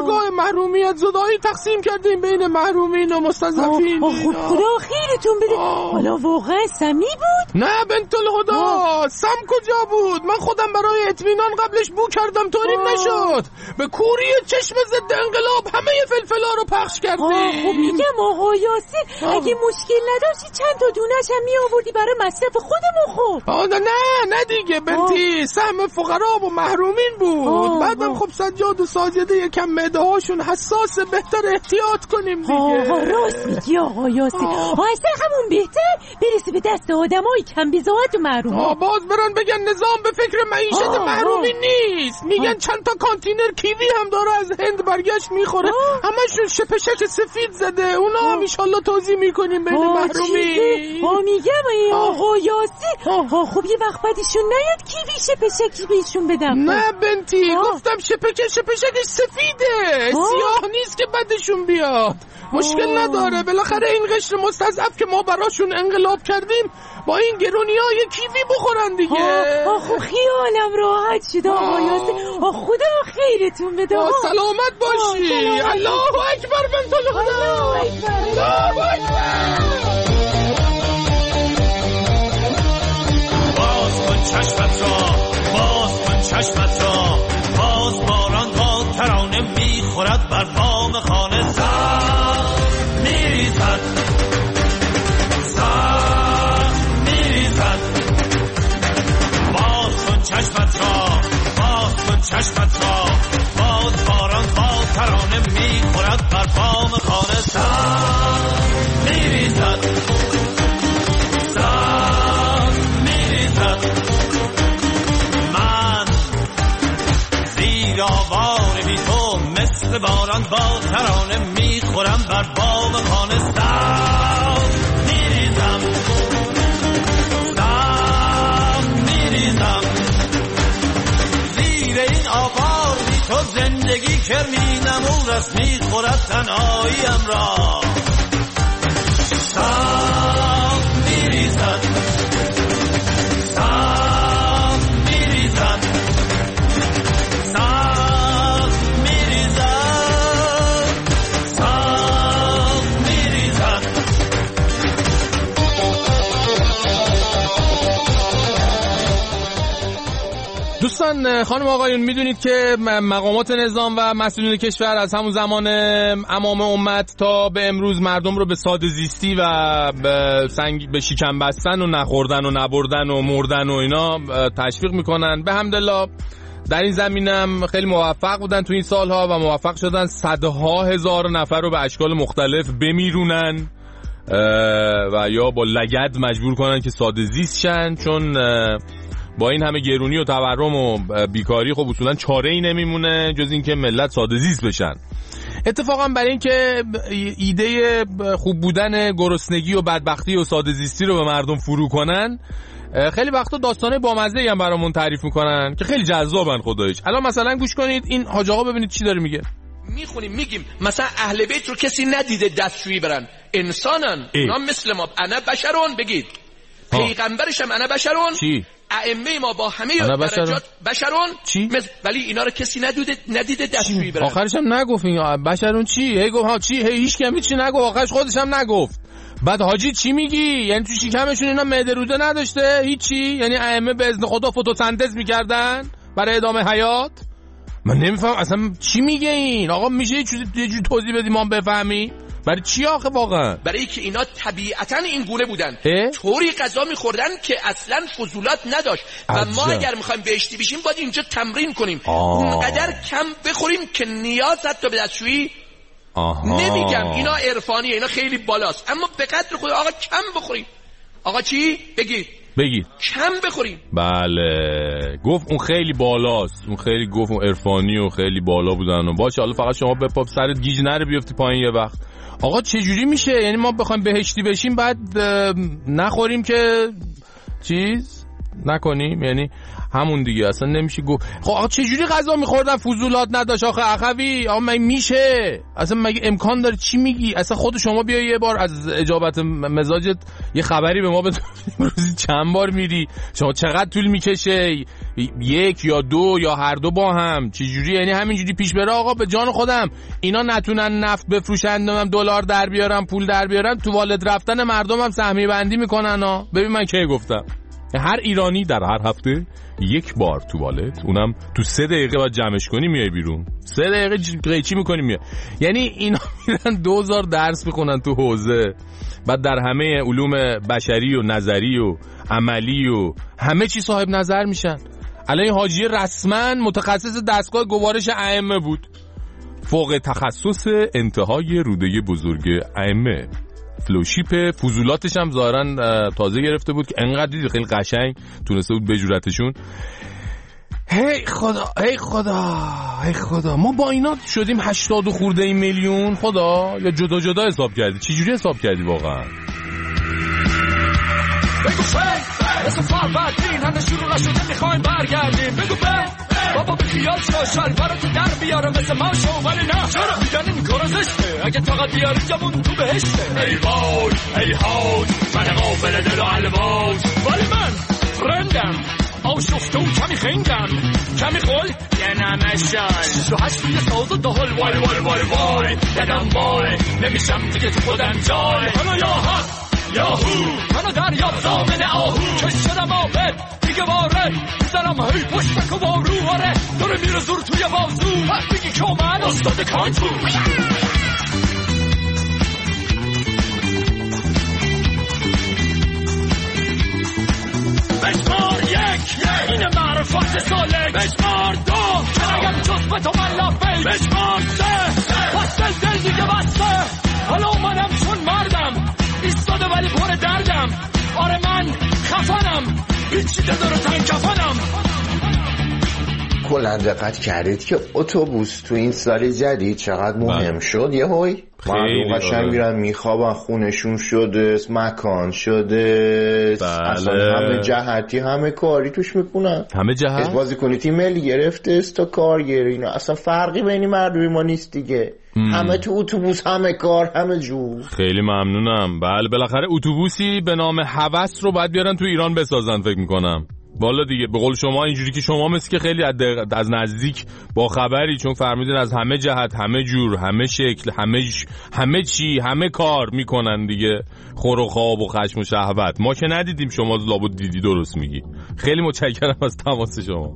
محرومیت زدایی تقسیم کردیم بین محرومین و مستضعفین. خب خدا خیرتون بده. حالا واقعا سمی بود؟ نه بنت الهدا، سم کجا بود؟ من خودم برای اطمینان قبلش بو کردم طوری نشد. به کوری چشم ضد انقلاب همه فلفلا رو پخش کردیم. خب میگم آقا یاسین اگه مشکل نداشتی چند تا دونش هم می آوردی برای مصرف خودمون. خب نه نه نه دیگه بنتی، سهم فقرا و محرومین بود. بعدم خب سجاد و ساجده یکم معده هاشون حساسه، بهتر احتیاط کنیم دیگه. آقا راست میگی آقا یاسین. آقا اصلا همون بهتر برسه به دست آدمای کم بزاحت و محروم. آقا باز برن بگن نظام به فکر معیشت محرومین نیست. میگن چند تا کانتینر کیوی هم داره از هند برگشت میخوره، همشون شپشک سفید زده. اونا هم انشالله توضیح میکنیم بین محرومین. آقا میگم آقا یاسین آقا خب یه وقت بعدشون نیاد کیوی شپشک بهشون بدم. نه بنتی آه. گفتم شپک شپشکش سفیده، سیاه نیست که بعدشون بیاد. مشکل آه. نداره، بالاخره این قشر مستضعف که ما براشون انقلاب کردیم با این گرونیای کیوی بخورن دیگه. آه خب خیالم راحت شد آقا یاسین. آه خدا خیرتون بده. آه سلامت باشی. الله اکبر بنت الهدا. الله اکبر. الله اکبر. چشمت را باز کن، چشمت را باز، باران با ترانه میخورد بر بام خانه. سخت میریزد سخت میریزد. باز کن چشمت را باز کن، چشمت را باز، باران با ترانه میخورد بر بام خانه. سخت میریزد آوار بی تو مثل باران با ترانه میخورم بر بام خانه. سخت میریزم سخت میریزم زیر این آوار بی تو زندگی کرمی نمور است، میخورد تنهاییم را. سخت میریزد سخت میریزد دوستان خانم آقایون، میدونید که مقامات نظام و مسئولین کشور از همون زمان امام امت تا به امروز مردم رو به ساده زیستی و به سنگ به شکم بستن و نخوردن و نبردن و مردن و اینا تشویق میکنن. به حمدالله در این زمینم خیلی موفق بودن تو این سالها و موفق شدن صدها هزار نفر رو به اشکال مختلف بمیرونن و یا با لگد مجبور کنن که ساده زیست شن، چون با این همه گرونی و تورم و بیکاری خب اصولا چاره ای نمیمونه جز این که ملت ساده زیست بشن. اتفاقا برای این که ایده خوب بودن گرسنگی و بدبختی و ساده زیستی رو به مردم فرو کنن، خیلی وقتا داستانه بامزه‌ای هم برامون تعریف میکنن که خیلی جذابن خداییش. الان مثلا گوش کنید این حاج آقا ببینید چی داره میگه. میخونیم میگیم مثلا اهل بیت رو کسی ندیده دستشویی برن، انسانن، اونا مثل ما، انا بشرون بگید، پیغمبرش هم انا بشرون، چی؟ ائمه ما با همه درجات بشرون، چی؟ ولی اینا رو کسی ندیده ندیده دستشویی برن. آخرش هم نگفت این بشرون چی؟ هی گفت ها چی؟ هی هیچ کمی چی نگفت، آخرش خودش هم نگفت. بعد حاجی چی میگی؟ یعنی تو شکمشون اینا معده روده نداشته؟ هیچی؟ یعنی ائمه به اذن خدا فتوسنتز میکردن برای ادامه حیات؟ من نمیفهم اصلا چی میگه این آقا. میشه یه چیزی یه جوری توضیح بدیم ما بفهمی؟ برای چی آخه واقعا؟ برای اینکه اینا طبیعتا این گونه بودن، طوری غذا میخوردن که اصلا فضولات نداشت و عجب. ما اگر میخوایم بهشتی بشیم باید اینجا تمرین کنیم، اونقدر کم بخوریم که نیاز حتی به دستشویی نمیگم، اینا عرفانیه، اینا خیلی بالاست، اما به قدر خود آقا کم بخوریم. آقا چی؟ بگید بگید کم بخوریم. بله گفت اون خیلی بالاست، اون خیلی گفت اون عرفانی و خیلی بالا بودن و باشه حالا فقط شما به پاپ سرت گیج نره بیفتی پایین یه وقت. آقا چه جوری میشه؟ یعنی ما بخوایم بهشتی بشیم بعد نخوریم که چیز نکنیم، یعنی همون دیگه اصلا نمیشه گفت. خب آقا چه جوری غذا میخوردن فضولات نداشت آخه اخوی؟ آقا مگه میشه؟ اصلا مگه امکان داره؟ چی میگی؟ اصلا خود شما بیا یه بار از اجابت مزاجت یه خبری به ما بده. روزی چند بار میری؟ شما چقدر طول میکشه؟ یک یا دو یا هر دو با هم؟ چه جوری؟ یعنی همینجوری پیش بره آقا؟ به جان خودم اینا نتونن نفت بفروشن، هم دلار در بیارن، پول در بیارن، تو والد رفتن مردم هم سهمیه بندی میکنن ها. ببین من کی گفتم هر ایرانی در هر هفته یک بار تو والد، اونم تو سه دقیقه باید جمعش کنی میای بیرون. سه دقیقه قیچی میکنی میای. یعنی اینا میرن دوزار درس میخونن تو حوزه، بعد در همه علوم بشری و نظری و عملی و همه چی صاحب نظر میشن. الان حاجی رسما متخصص دستگاه گوارش ائمه بود، فوق تخصص انتهای روده بزرگ ائمه، فلوشیپ فضولاتش هم ظاهرا تازه گرفته بود که انقدر دید خیلی قشنگ تونسته بود بجورتشون. هی خدا هی خدا هی خدا ما با اینا شدیم هشتاد و خورده میلیون. خدا یا جدا جدا حساب کردی؟ چی جوری حساب کردی واقعا؟ بگو فیل مثل فروردین همه شروع نشده میخوایم برگردیم. بگو بیل بابا به خیال شو شلوارو تو در بیاره مثل ما شو، ولی نه چرا میگن این کارا زشته؟ اگه طاقت بیاری جمون تو بهشته. ای وای ای هاج من غافل دل و الواج، ولی من فرندم آشفته و کمی خنگم، کمی خل یه نمشن تو هشت روی ساز و دهل. وای وای وای وای یدم وای نمیشم دیگه تو خودم جای. منو یا حق یا هو منو دریاب زامن آهو، کش شدم آمد دیگه وارد میزنم هی پشتک و بارو. آره داره میره زور توی بازو، بگی که من استاد کانتو. بشمار یک این معرفت سالک، بشمار دو کنگم جز به تو من لفل، بشمار سه پس دل دل دیگه بسته. حالا اومدم چون مردم ایستاده ولی پر دردم. آره من خفنم هیچی داره تن کفنم. کلا دقت کردید که اتوبوس تو این سال جدید چقدر مهم شد؟ یه هوی مردم قشنگ میرن میخوابن، خونشون شده، مکان شده، اصلا همه جهتی همه کاری توش میکنن. همه جهت بازی کنی تیم ملی گرفته است تا کارگر، اینا اصلا فرقی بین مردمی ما نیست دیگه. ام. همه تو اتوبوس، همه کار، همه جو. خیلی ممنونم. بله بالاخره اتوبوسی به نام هوس رو باید بیارن تو ایران بسازن فکر میکنم. والا دیگه به قول شما اینجوری که شما مثل که خیلی از نزدیک با خبری، چون فرمودین از همه جهت، همه جور، همه شکل، همه ج... همه چی، همه کار میکنن دیگه. خور و خواب و خشم و شهوت ما که ندیدیم، شما لابد دیدی. درست میگی. خیلی متشکرم از تماس شما.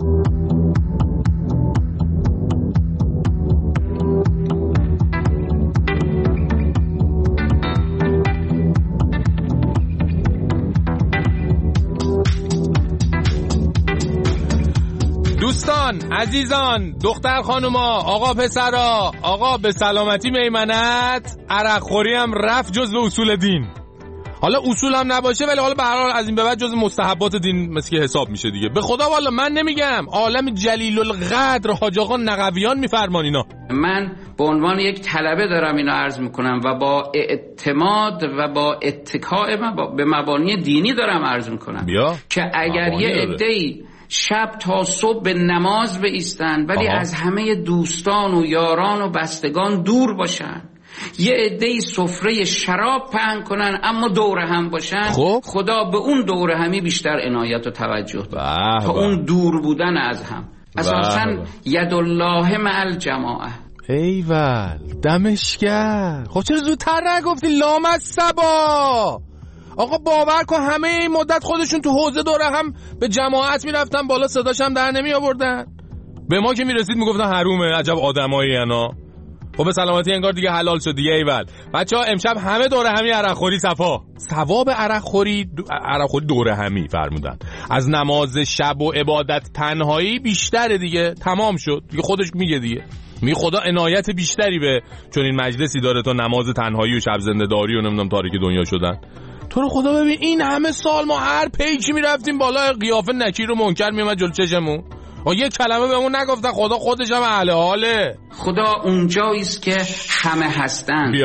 دوستان عزیزان، دختر خانوما، آقا پسرا، آقا به سلامتی میمنت. عرق خوری هم رفت جز به اصول دین. حالا اصول هم نباشه ولی حالا به هر حال از این به بعد جز مستحبات دین مثل که حساب میشه دیگه. به خدا والا من نمیگم، عالم جلیل القدر حاج آقا نقویان میفرمان اینا. من به عنوان یک طلبه دارم اینو عرض میکنم و با اعتماد و با اتکاء به مبانی دینی دارم عرض میکنم بیا. که اگر یه عده‌ای شب تا صبح به نماز بایستن ولی آها. از همه دوستان و یاران و بستگان دور باشن، یه عده‌ای سفره شراب پهن کنن اما دور هم باشن، خب؟ خدا به اون دور همی بیشتر عنایت و توجه داره تا اون دور بودن از هم. اساساً ید الله مع الجماعه. ایول دمشگر. خب چرا زودتر نگفتی لامصبا؟ آقا باور کن همه این مدت خودشون تو حوزه دوره هم به جماعت میرفتن بالا، صداش هم در نمی آوردن. به ما که میرسید میگفتن حرومه، عجب آدمایی اینا. خب به سلامتی انگار دیگه حلال شد دیگه. ایول بچه‌ها امشب همه دوره همی عرق خوری صفا. ثواب عرق خوری دو... عرق خوری دوره همی فرمودن از نماز شب و عبادت تنهایی بیشتره دیگه. تمام شد دیگه، خودش میگه دیگه. می خدا عنایت بیشتری به چون این مجلسی داره تا نماز تنهایی و شب زنده داری و نمیدونم تاریک دنیا شدن. تو رو خدا ببین این همه سال ما هر پیکی میرفتیم بالا، قیافه نکیر و منکر میومد جلو چشمون. آ یه کلمه بهمون نگفتن خدا خودش هم اهل حاله. خدا اونجاییست که همه هستن. بیا.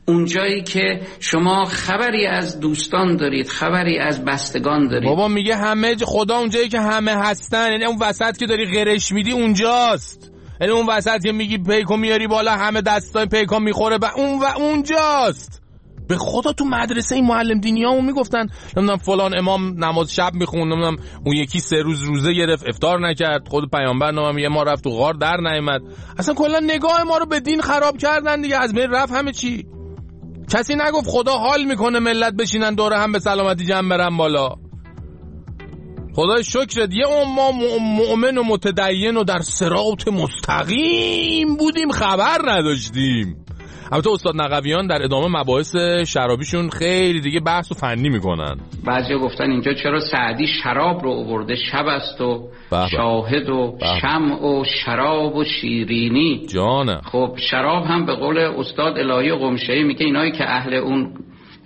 اونجایی که شما خبری از دوستان دارید، خبری از بستگان دارید. بابا میگه همه خدا اونجایی که همه هستن، یعنی اون وسط که داری غرش میدی اونجاست، یعنی اون وسط که میگی پیکو میاری بالا همه دستای پیکو میخوره و اون و اونجاست. به خدا تو مدرسه این معلم دینی همون میگفتن نمیدونم فلان امام نماز شب میخوند، نمیدونم اون یکی سه روز روزه گرفت افطار نکرد، خود پیامبر نامم یه ما رفت تو غار در نیامد. اصلا کلا نگاه ما رو به دین خراب کردن دیگه، از بین رفت همه چی. کسی نگفت خدا حال میکنه ملت بشینن دوره هم به سلامتی جمع برن بالا. خدای شکرت یه ما مؤمن و متدین و در صراط مستقیم بودیم خبر نداشتیم. البته استاد نقویان در ادامه مباحث شرابیشون خیلی دیگه بحث و فنی میکنن. بعضیا گفتن اینجا چرا سعدی شراب رو آورده، شب است و بابا. شاهد و بابا. شمع و شراب و شیرینی. جانه. خب شراب هم به قول استاد الهی قمشه‌ای میگه اینایی که اهل اون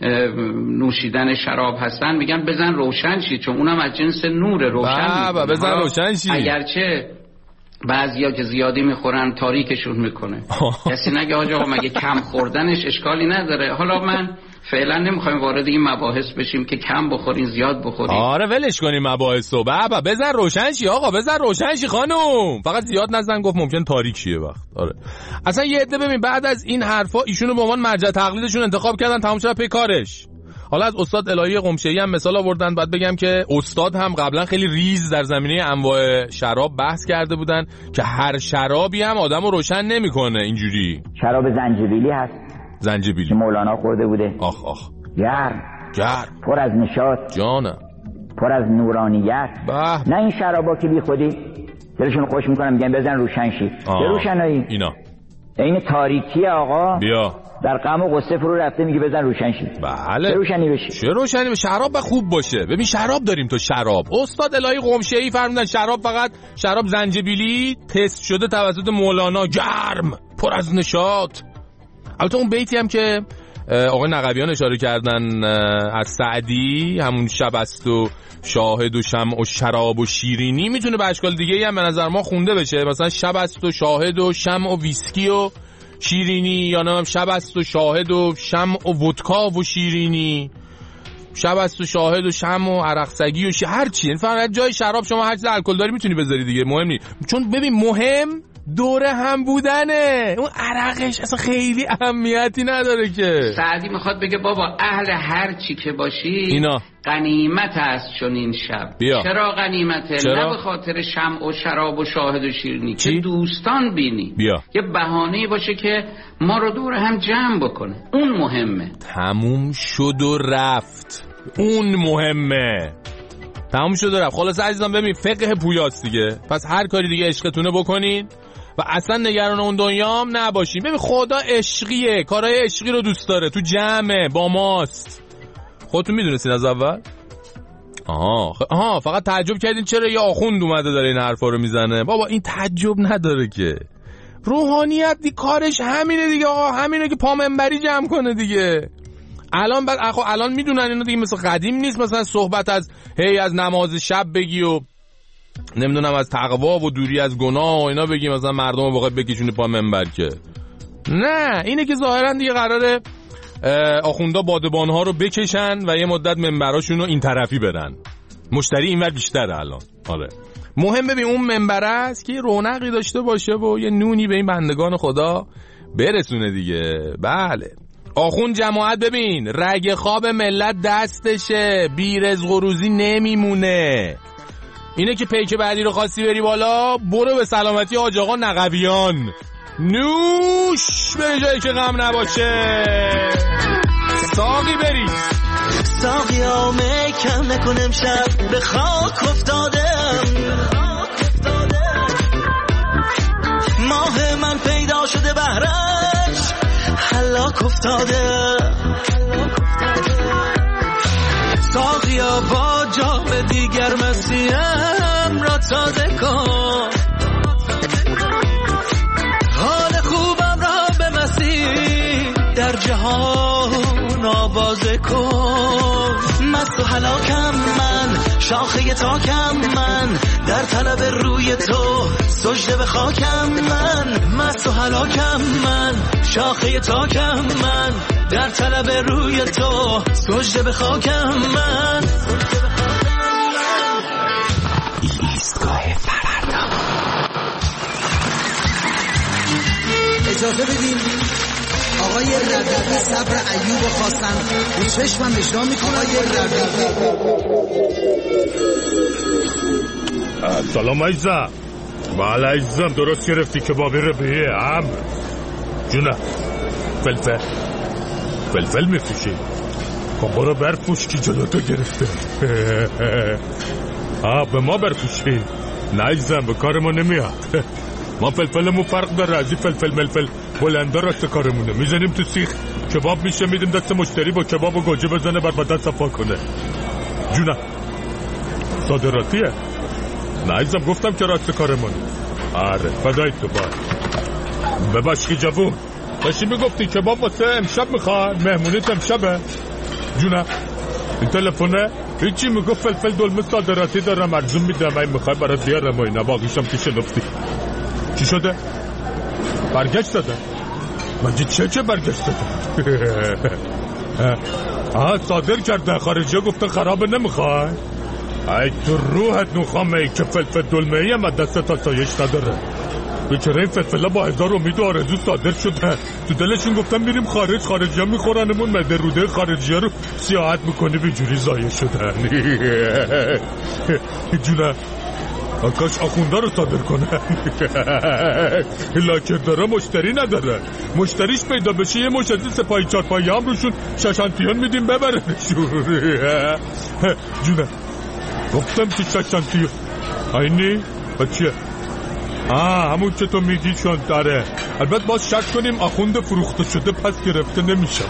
نوشیدن شراب هستن میگن بزن روشن شی، چون اونم از جنس نور روشن بابا بزن روشن شی. اگرچه بعضیا که زیادی میخورن تاریکشون میکنه. کسی نگه آقا مگه کم خوردنش اشکالی نداره. حالا من فعلا نمیخوایم وارد این مباحث بشیم که کم بخورین زیاد بخورین. آره ولش کنیم مباحثو بابا، بزن روشن شی آقا، بزن روشن شی خانم، فقط زیاد نزن، گفت ممکن تاریک شه وقت. آره اصلا یه عده ببین بعد از این حرفا ایشونو به عنوان مرجع تقلیدشون انتخاب کردن، تمام شد پی کارش. حالا از استاد الهی قمشه‌ای هم مثال آوردن. بعد بگم که استاد هم قبلا خیلی ریز در زمینه انواع شراب بحث کرده بودن که هر شرابی هم آدمو روشن نمیکنه. اینجوری شراب زنجبیلی هست، زنجبیلی که مولانا خورده بوده، آخ آخ گرم گرم پر از نشاط، جانم پر از نورانیت. بح. نه این شرابا که بی خودی دلشون خوش میکنن میگن بزن روشن شی. چه روشنایی اینا؟ این تاریکی آقا بیا در غم و غصه فرو رفته میگه بزن روشن شی. بله چه روشنی بشه؟ چه روشنی بشه؟ شراب به خوب باشه. ببین شراب داریم تو شراب. استاد الهی قمشه‌ای فرمودن شراب فقط شراب زنجبیلی تست شده توسط مولانا، گرم پر از نشاط. البته اون بیتی هم که آقای نقویان اشاره کردن از سعدی، همون شب است و شاهد و شمع و شراب و شیرینی، میتونه به اشکال دیگه هم به نظر ما خونده بشه. مثلا شب است و شاهد و شمع و ویسکی و شیرینی، یا نه شب است و شاهد و شمع و ودکا و شیرینی، شب است و شاهد و شمع و عرقسگی و شی... هر چی. این فقط جای شراب شما هر چیز الکل داری میتونی بذاری دیگه، مهم نیست. چون ببین مهم دوره هم بودنه، اون عرقش اصلا خیلی اهمیتی نداره که. سعدی میخواد بگه بابا اهل هر چی که باشی اینا غنیمت است چون این شب. بیا. چرا غنیمته؟ نه به خاطر شمع و شراب و شاهد و شیرینی که دوستان بینی. بیا. یه بهانه‌ای باشه که ما رو دور هم جمع بکنه، اون مهمه. تموم شد و رفت، اون مهمه. تموم شد و رفت. خلاص عزیزان ببین فقه پویاست دیگه، پس هر کاری دیگه عشقتونه بکنین و اصلا نگران اون دنیام نباشین. ببین خدا عشقیه، کارهای عشقی رو دوست داره، تو جمعه با ماست. خودتون میدونستین از اول؟ آها خ... آها فقط تعجب کردین چرا یه آخوند اومده داره این حرفا رو میزنه. بابا این تعجب نداره که، روحانیت دی کارش همینه دیگه آقا، همینه که پا منبری جمع کنه دیگه. الان بعد آخه الان میدونن اینا دیگه مثل قدیم نیست مثلا صحبت از هی از نماز شب بگی و نمیدونم از تقوا و دوری از گناه و اینا بگی مثلا مردم رو واقعا بکشونی پا منبر، که نه، اینه که ظاهرا دیگه قراره آخوندا بادبان‌ها رو بکشن و یه مدت منبراشون رو این طرفی برن، مشتری اینور بیشتره الان. آره مهم ببین اون منبر است که رونقی داشته باشه و یه نونی به این بندگان خدا برسونه دیگه. بله آخوند جماعت ببین رگ خواب ملت دستشه، بی رزق و روزی نمیمونه. اینه که پیک بعدی رو خواستی بری بالا، برو به سلامتی حاج آقا نقویان، نوش به جایی که غم نباشه. ساقی بری ساقی آمه کم نکن امشب به خاک افتادم، ماه من پیدا شده بهرش هلاک افتاده. ساقیا با جام دیگر مسیم را تازه کن، حال خوبم را به مسیح در جهان آوازه کن. مست و هلاکم من، شاخه تاکم من، در طلب روی تو سجده به خاکم من. مست و هلاکم من، شاخه تاکم من، در طلب روی تو سجده به خاکم من. ایستگاه فردا. اجازه بدین آقای ربیعی صبر ایوب خواستن به چشمم اشنا میکنه. آقای ربیعی سلام عزیزم. بله عزیزم درست گرفتی که بابی ربیعی هم جونه فلفل فلفل میفروشی. خب برو برفروش که جلو تو گرفته. آه به ما برفروشی. نه عزیزم به کار ما نمیاد. ما فلفلمون فرق داره از این فلفل ملفل بلنده راست کارمونه. میزنیم تو سیخ کباب میشه میدیم دست مشتری با کباب و گوجه بزنه بعد بدن صفا کنه. جونه صادراتیه. نه عزیزم گفتم که راست کارمونه. آره فدای تو باید بباشکی جوون. داشتی میگفتی کباب واسه امشب میخواد مهمونیت امشبه. جونه این تلفونه هیچی میگفت فلفل دلمه صادراتی دارم ارزون میدم این میخوای برات بیارم و اینا باقیشم که شنفتی. چی شده؟ برگشت داده؟ مجید چه چه برگشت داده؟ آه صادر کرده خارجی گفته خرابه نمیخوای؟ ای تو روحت نخوامه ای که فلفل دلمه ای هم دست تا سایش نداره. بیچاره این فلفله با هزار امید و آرزو صادر شده. تو دلشون گفتم میریم خارج خارجی ها میخورنمون مده روده خارجی ها رو سیاحت میکنی به جوری زایه شدن. جونه کاش آخونده رو صادر کنه. لاکر داره مشتری نداره. مشتریش پیدا بشه یه مش از این سپاهی چارپایی هم روشون ششانتیون میدیم ببرنشون. جونه گفتم که ششانتیون اینی با چیه؟ آه همون که تو میگی چون داره. البته باز شک کنیم آخونده فروخته شده پس گرفته نمیشه.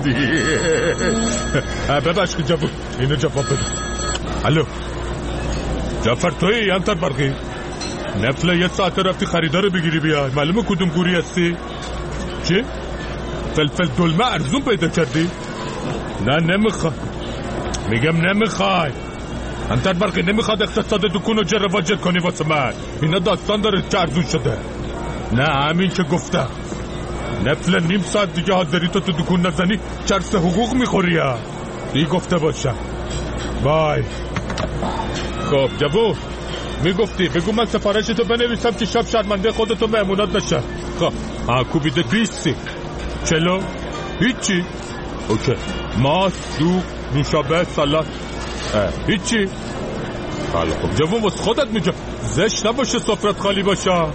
ببخش که جواب اینو جواب بده. الو جعفر توی انتر برقی نفله یه ساعت رفتی خریدار بگیری بیای. معلومه کدوم گوری هستی؟ چی؟ فلفل دلمه ارزون پیدا کردی؟ نه نمیخوای. میگم نمیخوای. انتر برقی نمیخواد اقتصاد دکون رو جر واجد کنی واسه من. اینا داستان داره که ارزون شده. نه همین که گفتم نفله نیم ساعت دیگه حاضری تو تو دکون نزنی چرس حقوق میخوری ها. دی گفته باشم. بای. خب جوو میگفتی بگو من سفارشتو بنویسم که شب شرمنده خودتو مهمونات نشه. خب ها کوبیده بیستی چلو هیچی اوکی ماست دو نوشابه سالات هیچی. حالا خب جوو واسه خودت میگم زشت نباشه سفرت خالی باشه. اه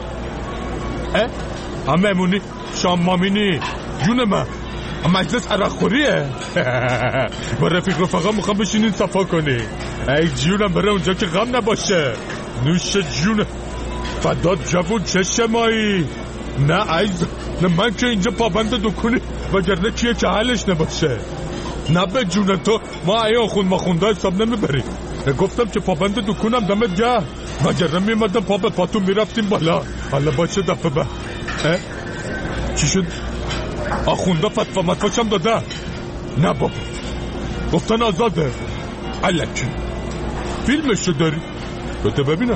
هم مهمونی شام مامینی جون من مجلس عرق خوریه. با رفیق رفقا میخوام بشینین صفا کنی. ای جونم بره اونجا که غم نباشه. نوش جون فداد جوون چه شمایی. نه عیز نه من که اینجا پابند دکونی وگرنه کیه که حلش نباشه. نه به جون تو ما ای آخون ما خونده حساب نمیبریم. گفتم که پابند دکونم دمت گه وگرنه میمدم پا به پاتون میرفتیم بالا. حالا باشه دفعه به چی شد؟ آخونده فتوا متفاشم داده؟ نه بابا گفتن آزاده. علکی فیلمشو داری؟ بده ببینم.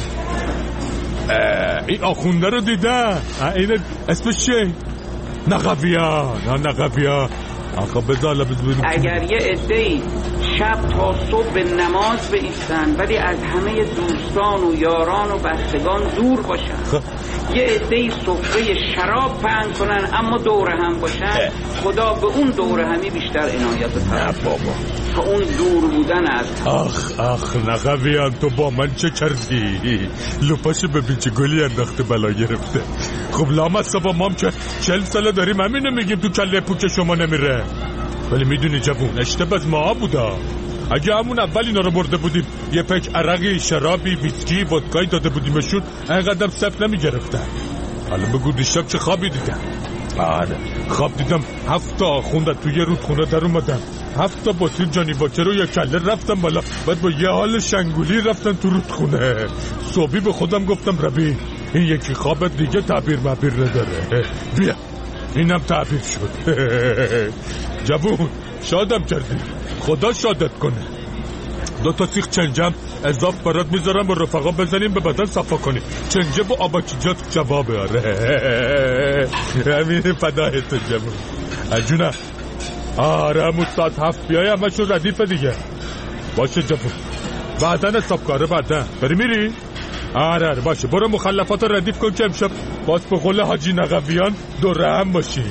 این آخونده رو دیده؟ این اسمش چیه؟ نقویا نه نقویا. آخه بذار بذاریم اگر یه عده‌ای شب تا صبح به نماز بایستن ولی از همه دوستان و یاران و بستگان دور باشن. یه عده‌ای سفره شراب پهن کنن اما دور هم باشن. خدا به اون دور همی بیشتر عنایت بفرماید. نه بابا تا اون دور بودن از آخ آخ نقویان تو با من چه کردی؟ لپاش ببین چه گلی انداخته بلا گرفته. خب لامصبا مام که چل ساله داریم همینه میگیم تو کله پوک شما نمیره. ولی میدونی جوون اشتباه از ما بودا. اگه همون اول اینا رو برده بودیم یه پک عرقی شرابی ویسکی ودکایی داده بودیمشون اینقدر صف نمیگرفتن. حالا بگو دیشب چه خوابی دیدم؟ آره خواب دیدم هفت تا آخونده توی رودخونه در اومدن. هفت تا بطری جانی واکر رو یه کله رفتم بالا بعد با یه حال شنگولی رفتن تو رودخونه. صبحی به خودم گفتم ربی این یکی خواب دیگه تعبیر مبیر نداره. بیا اینم تعبیر شد. جوون شادم کردی خدا شادت کنه. دو تا سیخ چنجم اضاف برات میذارم با رفقا بزنیم به بدن صفا کنیم. چنجه با آباچیجات جوابه. آره همین فدای تو جمعه اجونه. آره همون ساعت هفت بیای همه شون ردیفه دیگه. باشه جفو بعدن حساب کاره بعدن بری میری؟ آره آره باشه برو مخلفات رو ردیف کن که امشب باز به قول حاجی نقویان دوره هم باشین.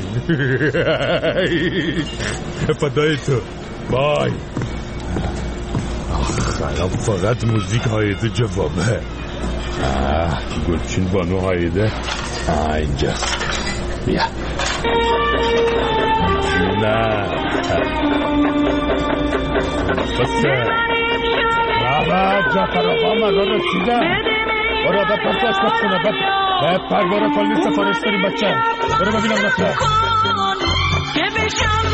فدای تو بای. آخ الان فقط موزیک هایده جوابه. گلچین بانو هایده اینجاست. بیا نه بسه بابا جعفر آقا مردان رسیدن. برو به پرتاش بس کنه به پرواره کلی سفارش داریم بچه. برو ببینم نفره که بشم